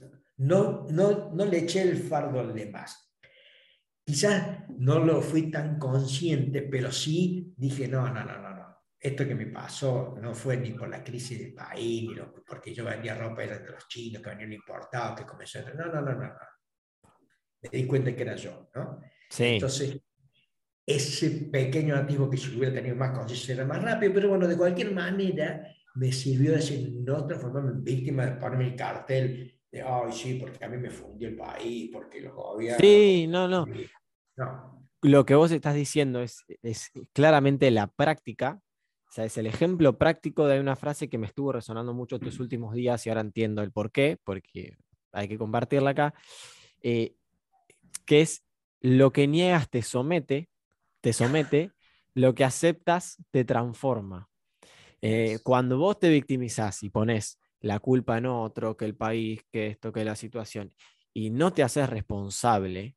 No le eché el fardo al demás. Quizás no lo fui tan consciente, pero sí dije, no. Esto que me pasó no fue ni por la crisis del país, porque yo vendía ropa era de los chinos, que venían importados, que comenzó. No. Me di cuenta que era yo, ¿no? Sí, Entonces, ese pequeño atisbo que si hubiera tenido más conciencia era más rápido, pero bueno, de cualquier manera me sirvió de decir, no transformarme en víctima de ponerme el cartel de, ay, sí, porque a mí me fundió el país, porque los gobiernos, Sí, porque... no, no. No, Lo que vos estás diciendo es claramente la práctica. O sea, es el ejemplo práctico de una frase que me estuvo resonando mucho estos últimos días y ahora entiendo el por qué, porque hay que compartirla acá, eh, que es lo que niegas te somete, lo que aceptas te transforma. es. Cuando vos te victimizás y pones la culpa en otro, que el país, que esto, que la situación, y no te haces responsable,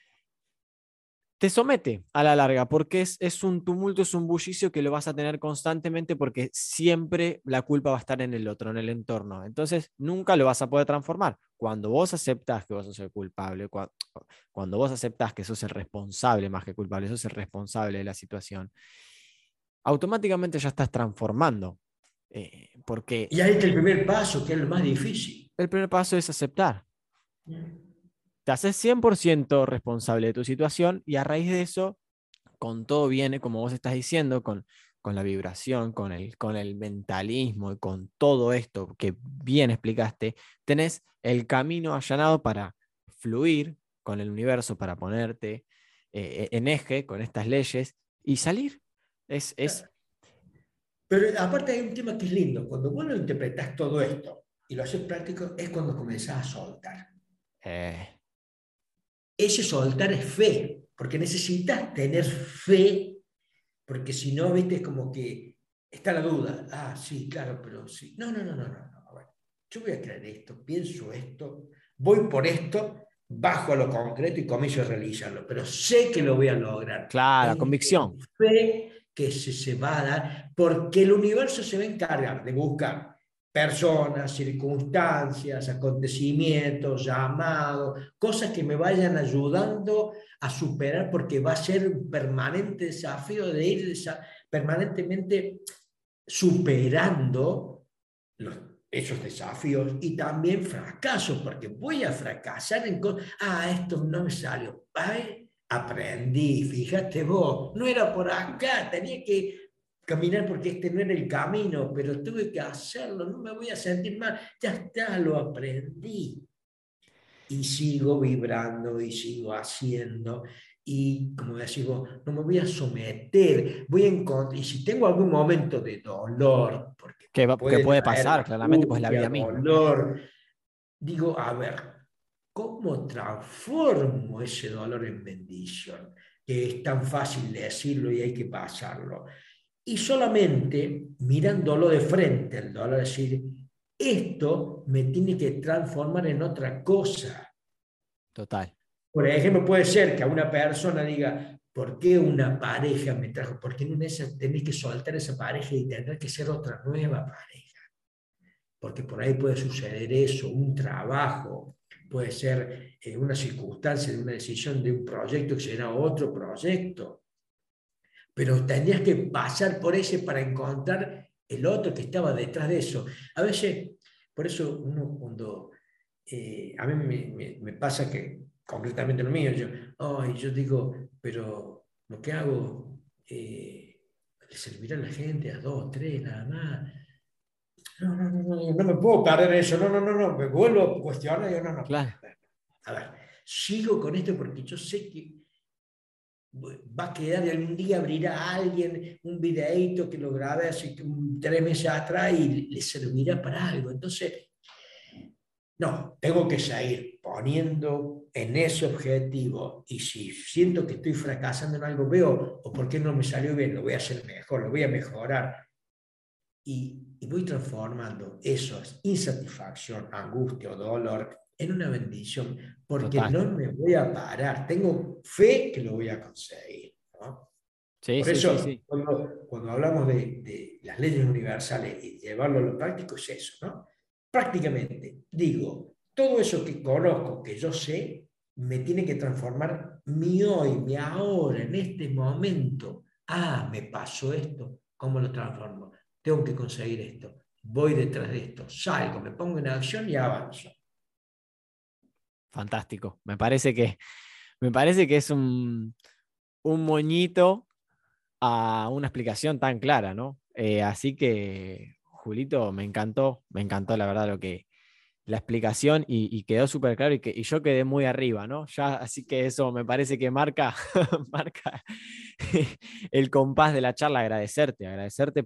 te somete a la larga, porque es un tumulto, es un bullicio que lo vas a tener constantemente porque siempre la culpa va a estar en el otro, en el entorno. Entonces, nunca lo vas a poder transformar. Cuando vos aceptás que vos sos el culpable, cuando vos aceptás que sos el responsable más que culpable, sos el responsable de la situación, automáticamente ya estás transformando. Porque Y ahí está el primer paso, que es lo más difícil. el primer paso es aceptar. Te haces 100% responsable de tu situación y a raíz de eso con todo viene, como vos estás diciendo, con la vibración, con el mentalismo y con todo esto que bien explicaste, tenés el camino allanado para fluir con el universo, para ponerte en eje con estas leyes y salir. Es Pero aparte hay un tema que es lindo, cuando vos lo interpretás todo esto y lo haces práctico, es cuando comenzás a soltar. eh, Ese soltar es fe, porque necesitas tener fe, porque si no, viste, es como que está la duda. Ah, sí, claro, pero sí. No, no, no, no, no, no. Bueno, yo voy a creer esto, pienso esto, voy por esto, bajo a lo concreto y comienzo a realizarlo, pero sé que lo voy a lograr. clara, Tengo convicción. fe que se va a dar, porque el universo se va a encargar de buscar personas, circunstancias, acontecimientos, llamados, cosas que me vayan ayudando a superar, porque va a ser un permanente desafío de ir permanentemente superando los, esos desafíos y también fracasos, porque voy a fracasar en cosas. Ah, esto no me salió. Ay, aprendí, fíjate vos, no era por acá, tenía que caminar porque este no era el camino, pero tuve que hacerlo, no me voy a sentir mal, ya está, lo aprendí y sigo vibrando y sigo haciendo. Y como decís vos, no me voy a someter, voy a encontrar, y si tengo algún momento de dolor, porque me Que puede puede traer pasar, la claramente, pues la angustia, vida misma. dolor, digo, a ver, ¿cómo transformo ese dolor en bendición? Que es tan fácil decirlo y hay que pasarlo. Y solamente mirándolo de frente, el dolor, decir, esto me tiene que transformar en otra cosa. Total. Por ejemplo, puede ser que a una persona diga, ¿por qué una pareja me trajo? ¿Por qué no tenés que soltar esa pareja y tendrá que ser otra nueva pareja? Porque por ahí puede suceder eso, un trabajo, puede ser una circunstancia de una decisión de un proyecto que será otro proyecto, pero tendrías que pasar por ese para encontrar el otro que estaba detrás de eso. A veces, por eso uno cuando a mí me pasa que, concretamente lo mío, yo digo, pero lo que hago le servirá a la gente, a dos, tres, nada más. No, no, no, no, no me puedo perder eso, no, no, no, no, me vuelvo a cuestionar, yo no, no, Claro. a ver, sigo con esto porque yo sé que va a quedar y algún día abrirá a alguien un videíto que lo grabé hace 3 meses atrás y le servirá para algo. Entonces, no, tengo que seguir poniendo en ese objetivo y si siento que estoy fracasando en algo, veo, o por qué no me salió bien, lo voy a hacer mejor, lo voy a mejorar y voy transformando eso, insatisfacción, angustia o dolor, en una bendición, porque Total. no me voy a parar, tengo fe que lo voy a conseguir, ¿no? Sí, Por sí, sí, eso, sí. cuando hablamos de las leyes universales y llevarlo a lo práctico, es eso, ¿no? Prácticamente, digo, todo eso que conozco, que yo sé, me tiene que transformar mi hoy, mi ahora, en este momento. Ah, me pasó esto, ¿cómo lo transformo? Tengo que conseguir esto, voy detrás de esto, salgo, me pongo en acción y avanzo. Fantástico. Me parece que es un moñito a una explicación tan clara, ¿no? Así que, Julito, me encantó la verdad la explicación y quedó súper claro y yo quedé muy arriba, ¿no? Ya, así que eso me parece que marca, marca el compás de la charla, agradecerte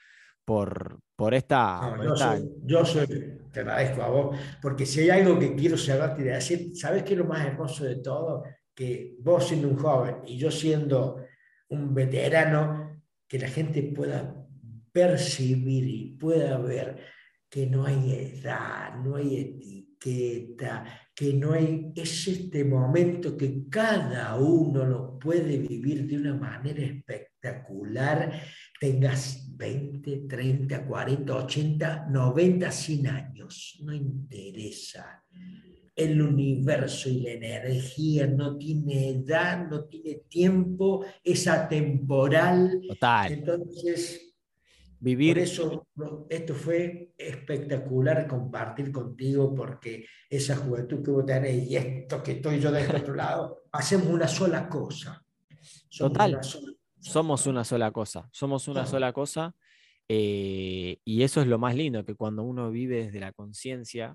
No, por esta, te agradezco a vos, porque si hay algo que quiero cerrarte y decir, ¿sabes qué es lo más hermoso de todo? Que vos siendo un joven y yo siendo un veterano, que la gente pueda percibir y pueda ver que no hay edad, no hay etiqueta, que no hay, es este momento que cada uno lo puede vivir de una manera espectacular, tengas 20, 30, 40, 80, 90, 100 años, no interesa. El universo y la energía no tiene edad, no tiene tiempo, es atemporal. total, Entonces, por vivir eso esto fue espectacular compartir contigo, porque esa juventud que vos tenés y esto que estoy yo de este otro lado, hacemos una sola cosa. Somos total. una sola cosa, Somos una ¿no? sola cosa, somos una Somos. sola cosa, y eso es lo más lindo, que cuando uno vive desde la conciencia,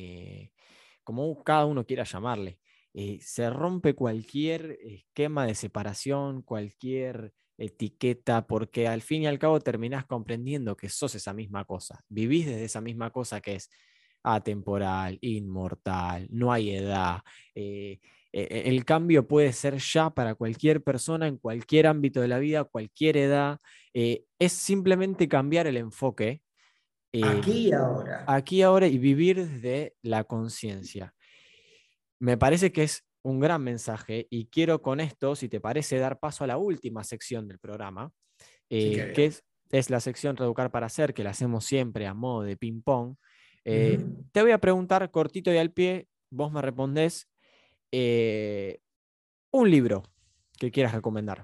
como cada uno quiera llamarle, se rompe cualquier esquema de separación, cualquier etiqueta, porque al fin y al cabo terminás comprendiendo que sos esa misma cosa, vivís desde esa misma cosa que es atemporal, inmortal, no hay edad. eh, el cambio puede ser ya para cualquier persona en cualquier ámbito de la vida, cualquier edad. Es simplemente cambiar el enfoque, eh, Aquí y ahora. aquí ahora y vivir desde la conciencia. Me parece que es un gran mensaje y quiero con esto, si te parece, dar paso a la última sección del programa, Sí que que. es la sección Reeducar para Hacer, que la hacemos siempre a modo de ping-pong. Ujú. Te voy a preguntar cortito y al pie, vos me respondés eh, un libro que quieras recomendar.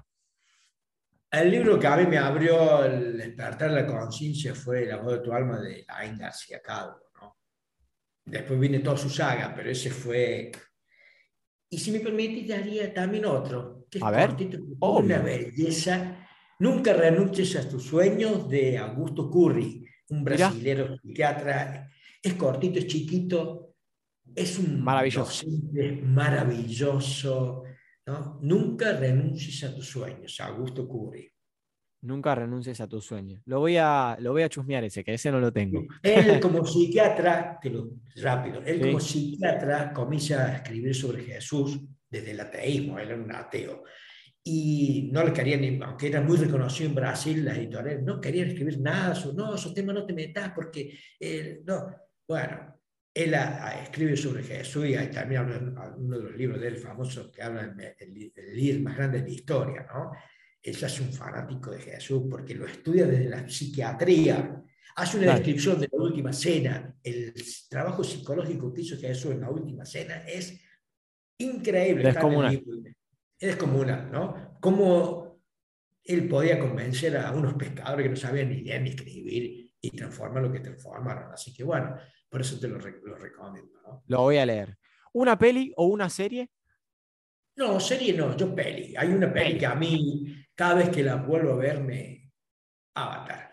El libro que a mí me abrió el despertar la conciencia fue La voz de tu alma de Laín García Calvo, ¿no? Después viene toda su saga, pero ese fue. Y si me permitís, daría también otro, que es A ver, cortito, una obvio. belleza. Nunca renuncies a tus sueños, de Augusto Curri, un Mirá, brasilero psiquiatra. Es cortito, es chiquito, es un maravilloso. docente maravilloso, ¿no? Nunca renuncies a tus sueños, Augusto Curri. Nunca renuncies a tus sueños. Lo voy a chusmear ese, que ese no lo tengo. Él como psiquiatra, rápido, él como Sí, psiquiatra comienza a escribir sobre Jesús desde el ateísmo, él era un ateo, y no le querían, aunque era muy reconocido en Brasil, las editoriales no querían escribir nada, no, esos temas no te metas porque, no, bueno, él escribe sobre Jesús y ahí también habla uno de los libros de él famosos que habla el líder más grande de la historia, ¿no? Él se hace un fanático de Jesús porque lo estudia desde la psiquiatría, hace una claro. descripción de la última cena, el trabajo psicológico que hizo Jesús en la última cena es increíble, está en el Descomunal. libro, es como una, ¿no? Cómo él podía convencer a unos pescadores que no sabían ni leer ni escribir y transformar lo que transformaron. Así que bueno, por eso lo recomiendo, ¿no? Lo voy a leer. ¿Una peli o una serie? No, serie no, yo peli. Hay una peli que Peli. a mí, cada vez que la vuelvo a ver, me Avatar.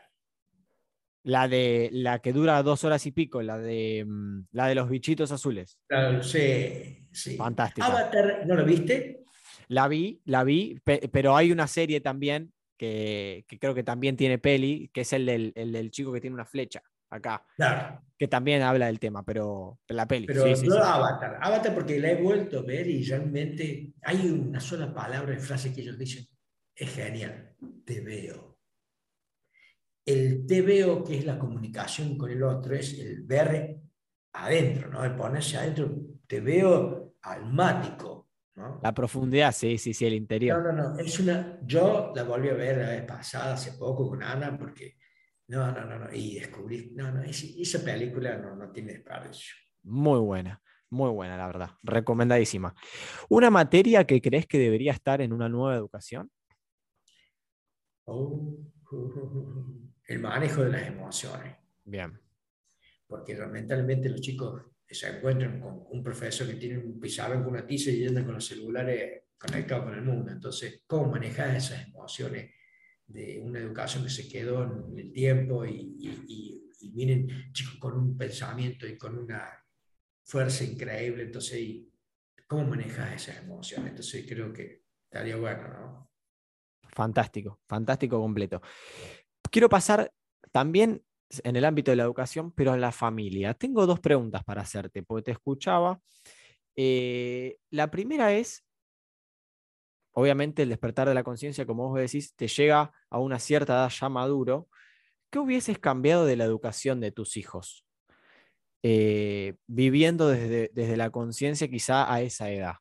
La que dura 2 horas y pico, la de los bichitos azules. Claro, sí, sí. Fantástica. Avatar, ¿no lo viste? Pero hay una serie también que creo que también tiene peli, que es el del chico que tiene una flecha acá, Claro. que también habla del tema, pero la peli, sí, Pero sí, yo sí. Avatar porque la he vuelto a ver y realmente hay una sola palabra en frase que ellos dicen, es genial, te veo. El te veo, que es la comunicación con el otro, es el ver adentro, ¿no? El ponerse adentro, te veo almático, La ¿no? profundidad, sí, sí, sí, el No, interior. no, no, yo la volví a ver la vez pasada, hace poco, con Ana, porque, no, no, no, no, y descubrí, no, no, esa película no tiene desperdicio. Muy buena, la verdad. Recomendadísima. ¿Una materia que crees que debería estar en una nueva educación? Oh, el manejo de las emociones, Bien, porque lamentablemente los chicos se encuentran con un profesor que tiene un pizarrón con una tiza y andan con los celulares conectado con el mundo. Entonces, ¿cómo manejar esas emociones de una educación que se quedó en el tiempo y vienen chicos con un pensamiento y con una fuerza increíble? Entonces, ¿cómo manejas esas emociones? Entonces, creo que estaría bueno, ¿no? Fantástico, fantástico completo. Quiero pasar también en el ámbito de la educación, pero a la familia. Tengo dos preguntas para hacerte, porque te escuchaba. La primera es, obviamente, el despertar de la conciencia, como vos decís, te llega a una cierta edad ya maduro. ¿Qué hubieses cambiado de la educación de tus hijos? Viviendo desde la conciencia quizá a esa edad.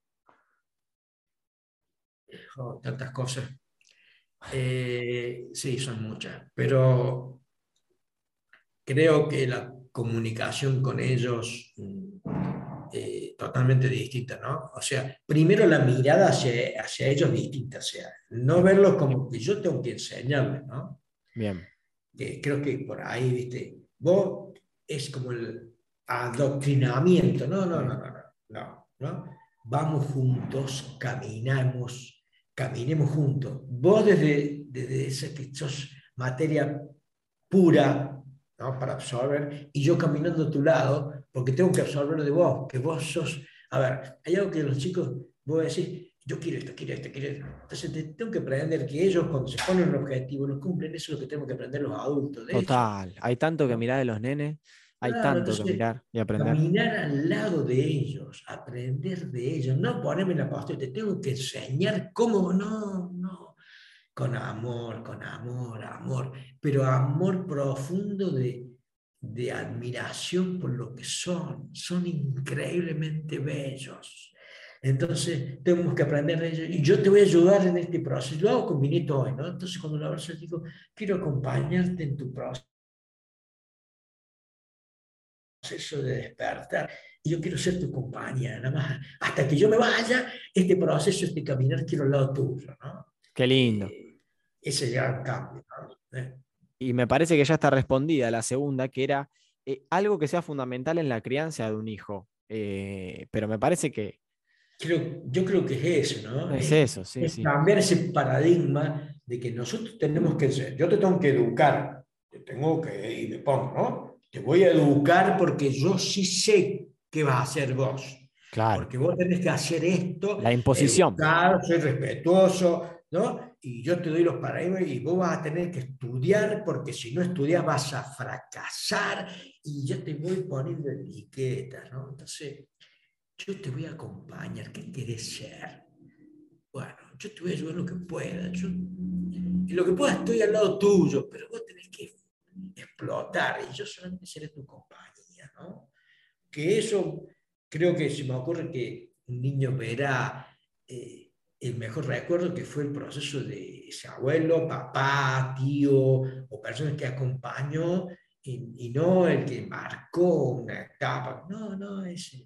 Oh, tantas cosas. Sí, son muchas, pero creo que la comunicación con ellos totalmente distinta, ¿no? O sea, primero la mirada hacia ellos distinta, o sea, no verlos como que yo tengo que enseñarles, ¿no? Bien, Creo que por ahí, viste, vos es como el adoctrinamiento, no, no, no, sí, no, no, no, no. Vamos juntos, caminemos juntos. Vos desde ese que sos materia pura, ¿no? Para absorber, y yo caminando a tu lado, porque tengo que absorber de vos, que vos sos, a ver, hay algo que los chicos, vos decís, yo quiero esto, quiero esto, quiero esto. Entonces tengo que aprender que ellos cuando se ponen un objetivo lo cumplen, eso es lo que tenemos que aprender los adultos de ellos. total. Hay tanto que ¿No? mirar de los nenes, hay Claro, tanto que entonces mirar y aprender. caminar al lado de ellos, aprender de ellos, no ponerme en la postura, te tengo que enseñar cómo, no, no, con amor, amor, pero amor profundo de admiración por lo que son increíblemente bellos. Entonces, tenemos que aprender de ellos. Y yo te voy a ayudar en este proceso. Lo hago con mi nieto hoy, ¿no? Entonces, cuando lo abrazo, digo, quiero acompañarte en tu proceso de despertar. Y yo quiero ser tu compañía, nada más. Hasta que yo me vaya, este proceso, este caminar, quiero al lado tuyo, ¿no? Qué lindo. Eh, ese gran cambio, ¿no? Y me parece que ya está respondida la segunda, que era algo que sea fundamental en la crianza de un hijo. Pero me parece que Yo creo que es eso, ¿no? es eso, sí, Es sí. cambiar ese paradigma de que nosotros tenemos que ser, yo te tengo que educar, te tengo que, y me pongo, ¿no? Te voy a educar porque yo sí sé qué vas a hacer vos, Claro. porque vos tenés que hacer esto, La imposición. educar, soy respetuoso, ¿no? Y yo te doy los paradigmas y vos vas a tener que estudiar porque si no estudias vas a fracasar y yo te voy poniendo etiquetas, ¿no? Entonces yo te voy a acompañar, ¿qué querés ser? Bueno, yo te voy a ayudar en lo que pueda. En lo que pueda estoy al lado tuyo, pero vos tenés que explotar y yo solamente seré tu compañía, ¿no? Que eso, creo que se me ocurre que un niño verá el mejor recuerdo que fue el proceso de ese abuelo, papá, tío o personas que acompañó y no el que marcó una etapa. No, no,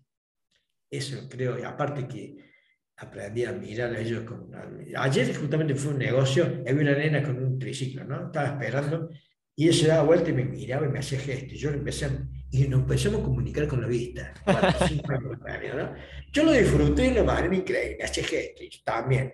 eso creo, y aparte que aprendí a mirar a ellos con... Ayer justamente fue un negocio, había una nena con un triciclo, ¿no? Estaba esperando y ella se daba vuelta y me miraba y me hacía gestos. Y yo y nos empezamos a comunicar con la vista. 4 o 5 años, ¿no? Yo lo disfruté de una manera increíble, hacía gestos, y yo también,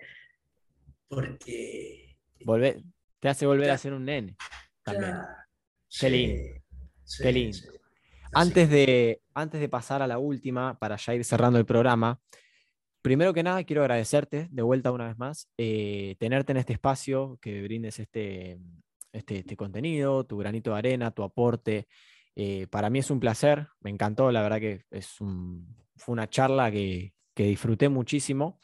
porque... Te hace volver a Claro, ser un nene también. claro, Qué lindo, sí, qué sí, sí. lindo. Así que, Antes de pasar a la última, para ya ir cerrando el programa, primero que nada quiero agradecerte de vuelta una vez más, tenerte en este espacio, que brindes este contenido, tu granito de arena, tu aporte. Para mí es un placer, me encantó, la verdad que fue una charla que disfruté muchísimo.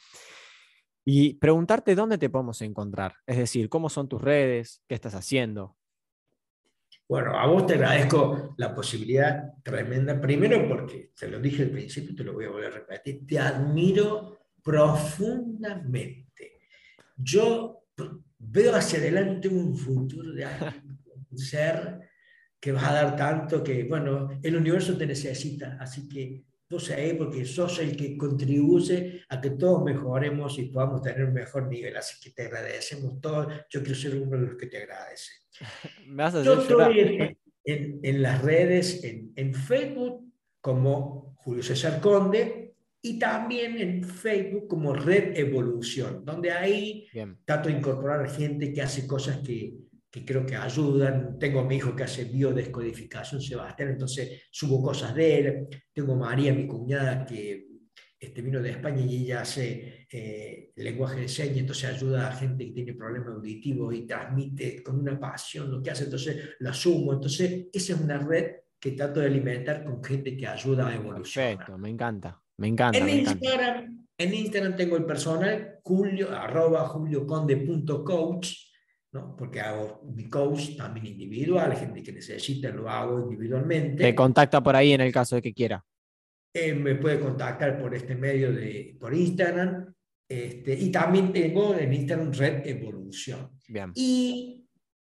Y preguntarte dónde te podemos encontrar, es decir, cómo son tus redes, qué estás haciendo. bueno, a vos te agradezco la posibilidad tremenda, primero porque te lo dije al principio y te lo voy a volver a repetir, te admiro profundamente. Yo veo hacia adelante un futuro de alguien, un ser que vas a dar tanto que, bueno, el universo te necesita, así que vos ahí porque sos el que contribuye a que todos mejoremos y podamos tener un mejor nivel, así que te agradecemos todos, yo quiero ser uno de los que te agradece. Me vas a hacer Yo llorar. estoy en las redes, en Facebook como Julio César Conde, y también en Facebook como Red Evolución, donde ahí Bien. trato de incorporar gente que hace cosas que creo que ayudan. Tengo a mi hijo que hace biodescodificación, Sebastián, entonces subo cosas de él. Tengo a María, mi cuñada, que vino de España y ella hace lenguaje de señas, entonces ayuda a gente que tiene problemas auditivos y transmite con una pasión lo que hace, entonces la sumo. Entonces, esa es una red que trato de alimentar con gente que ayuda a evolucionar. Perfecto, me encanta, me encanta, me encanta. En Instagram tengo el personal, julio.conde.coach, ¿no? Porque hago mi coach también individual, gente que necesita lo hago Te individualmente. contacta por ahí en el caso de que quiera. Me puede contactar por este medio por Instagram. Y también tengo en Instagram Red Evolución. Bien, Y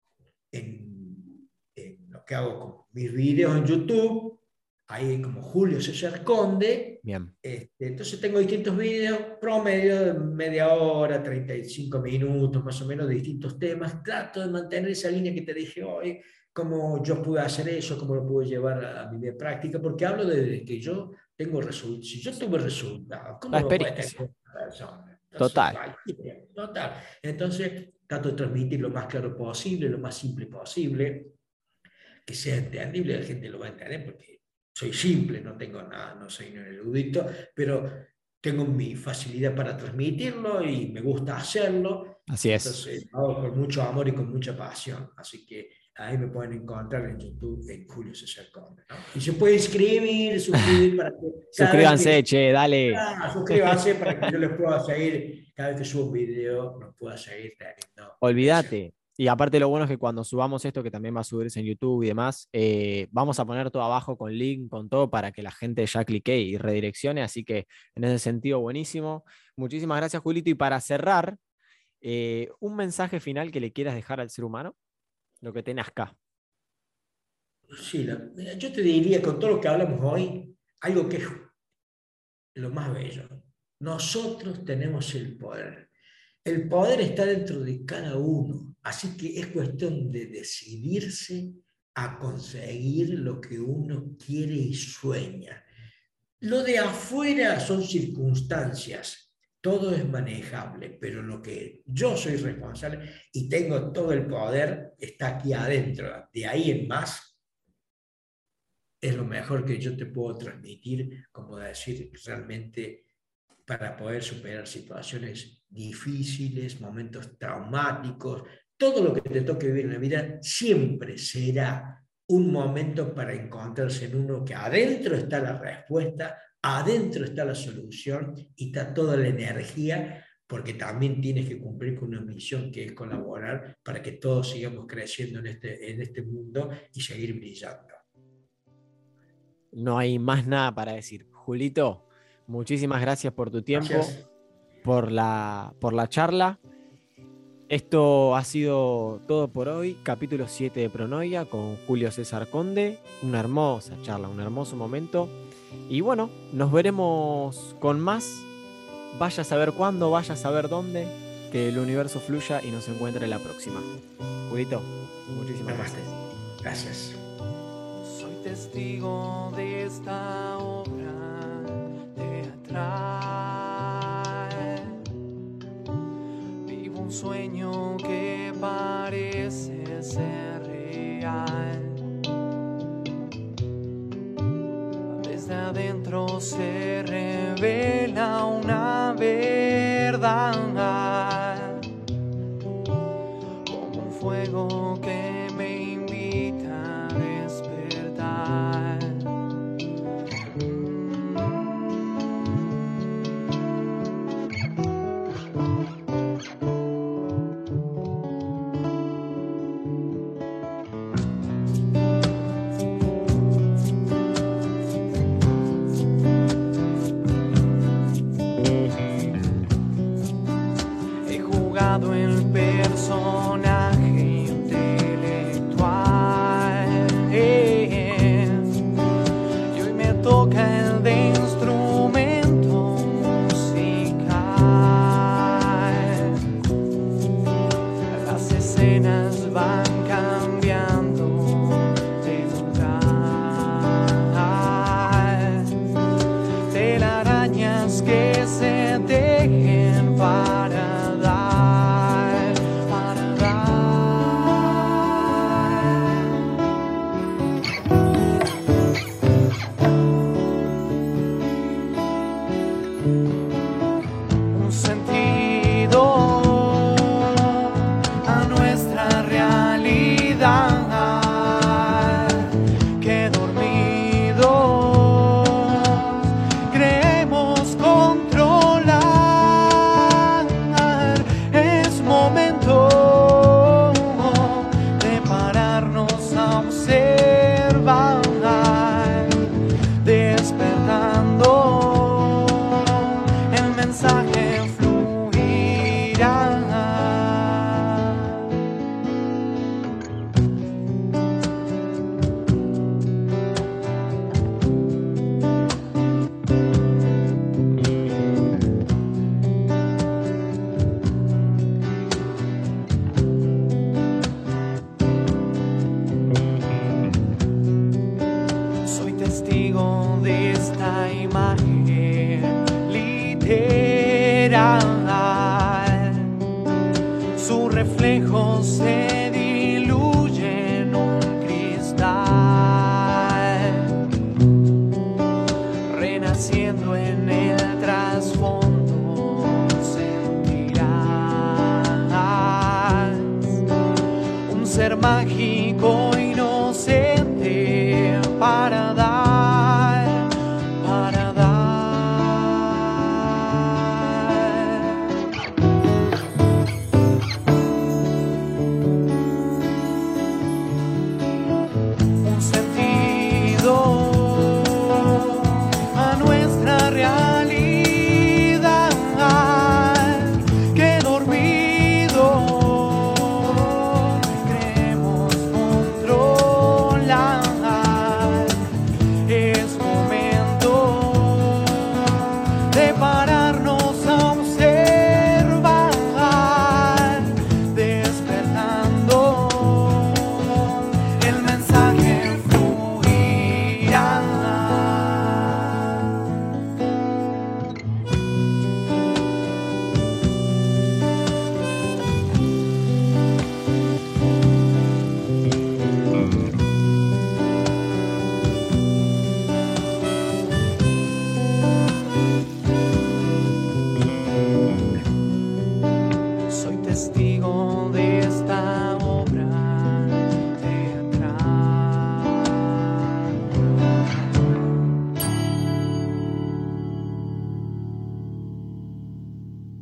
en lo que hago con mis videos en YouTube, ahí como Julio César Conde. bien. Entonces tengo distintos videos, promedio de media hora, 35 minutos más o menos, de distintos temas. Trato de mantener esa línea que te dije hoy, cómo yo pude hacer eso, cómo lo pude llevar a mi vida práctica, porque hablo de que yo tengo resultados. Si yo tuve resultados, La ¿cómo lo puede tener experiencia. otra persona? Entonces, Total. cualquiera, total. Entonces, trato de transmitir lo más claro posible, lo más simple posible, que sea entendible, la gente lo va a entender porque soy simple, no tengo nada, no soy un erudito, pero tengo mi facilidad para transmitirlo y me gusta hacerlo, Así es. entonces lo hago con mucho amor y con mucha pasión, así que ahí me pueden encontrar en YouTube en Julio César Conde, ¿no? Y se puede inscribir, suscribir para que cada vez Suscríbanse, que che, dale. suscríbanse para que yo les pueda seguir, cada vez que subo un video, los pueda seguir teniendo presente. Olvídate. Y aparte lo bueno es que cuando subamos esto, que también va a subirse en YouTube y demás, vamos a poner todo abajo con link, con todo, para que la gente ya clique y redireccione. Así que en ese sentido, buenísimo. Muchísimas gracias, Julito. Y para cerrar, un mensaje final que le quieras dejar al ser humano, lo que tengas acá. Sí, yo te diría, con todo lo que hablamos hoy, algo que es lo más bello. Nosotros tenemos el poder. El poder está dentro de cada uno, así que es cuestión de decidirse a conseguir lo que uno quiere y sueña. Lo de afuera son circunstancias, todo es manejable, pero lo que yo soy responsable y tengo todo el poder está aquí adentro. De ahí en más es lo mejor que yo te puedo transmitir, como decir, realmente para poder superar situaciones difíciles, momentos traumáticos, todo lo que te toque vivir en la vida siempre será un momento para encontrarse en uno que adentro está la respuesta, adentro está la solución y está toda la energía, porque también tienes que cumplir con una misión que es colaborar para que todos sigamos creciendo en este mundo y seguir brillando. No hay más nada para decir. Julito, muchísimas gracias por tu tiempo, Gracias. por la charla. Esto ha sido todo por hoy, capítulo 7 de Pronoia con Julio César Conde. Una hermosa charla, un hermoso momento. Y bueno, nos veremos con más. Vaya a saber cuándo, vaya a saber dónde. Que el universo fluya y nos encuentre en la próxima. Julito, muchísimas Namaste. gracias. Gracias. Soy testigo de esta obra teatral. Vivo un sueño que parece ser real. Desde adentro se revela una verdad, como un fuego que me invita a despertar. He jugado el personaje y un sentido a nuestra realidad, que dormidos creemos controlar. Es momento de pararnos a observar, despertando el mensaje fluirá. Soy testigo de esta imagen literal. Su reflejo se diluye en un cristal, renaciendo en el trasfondo. Sentirás un ser mágico inocente para dar, para dar. Un sentido a nuestra realidad.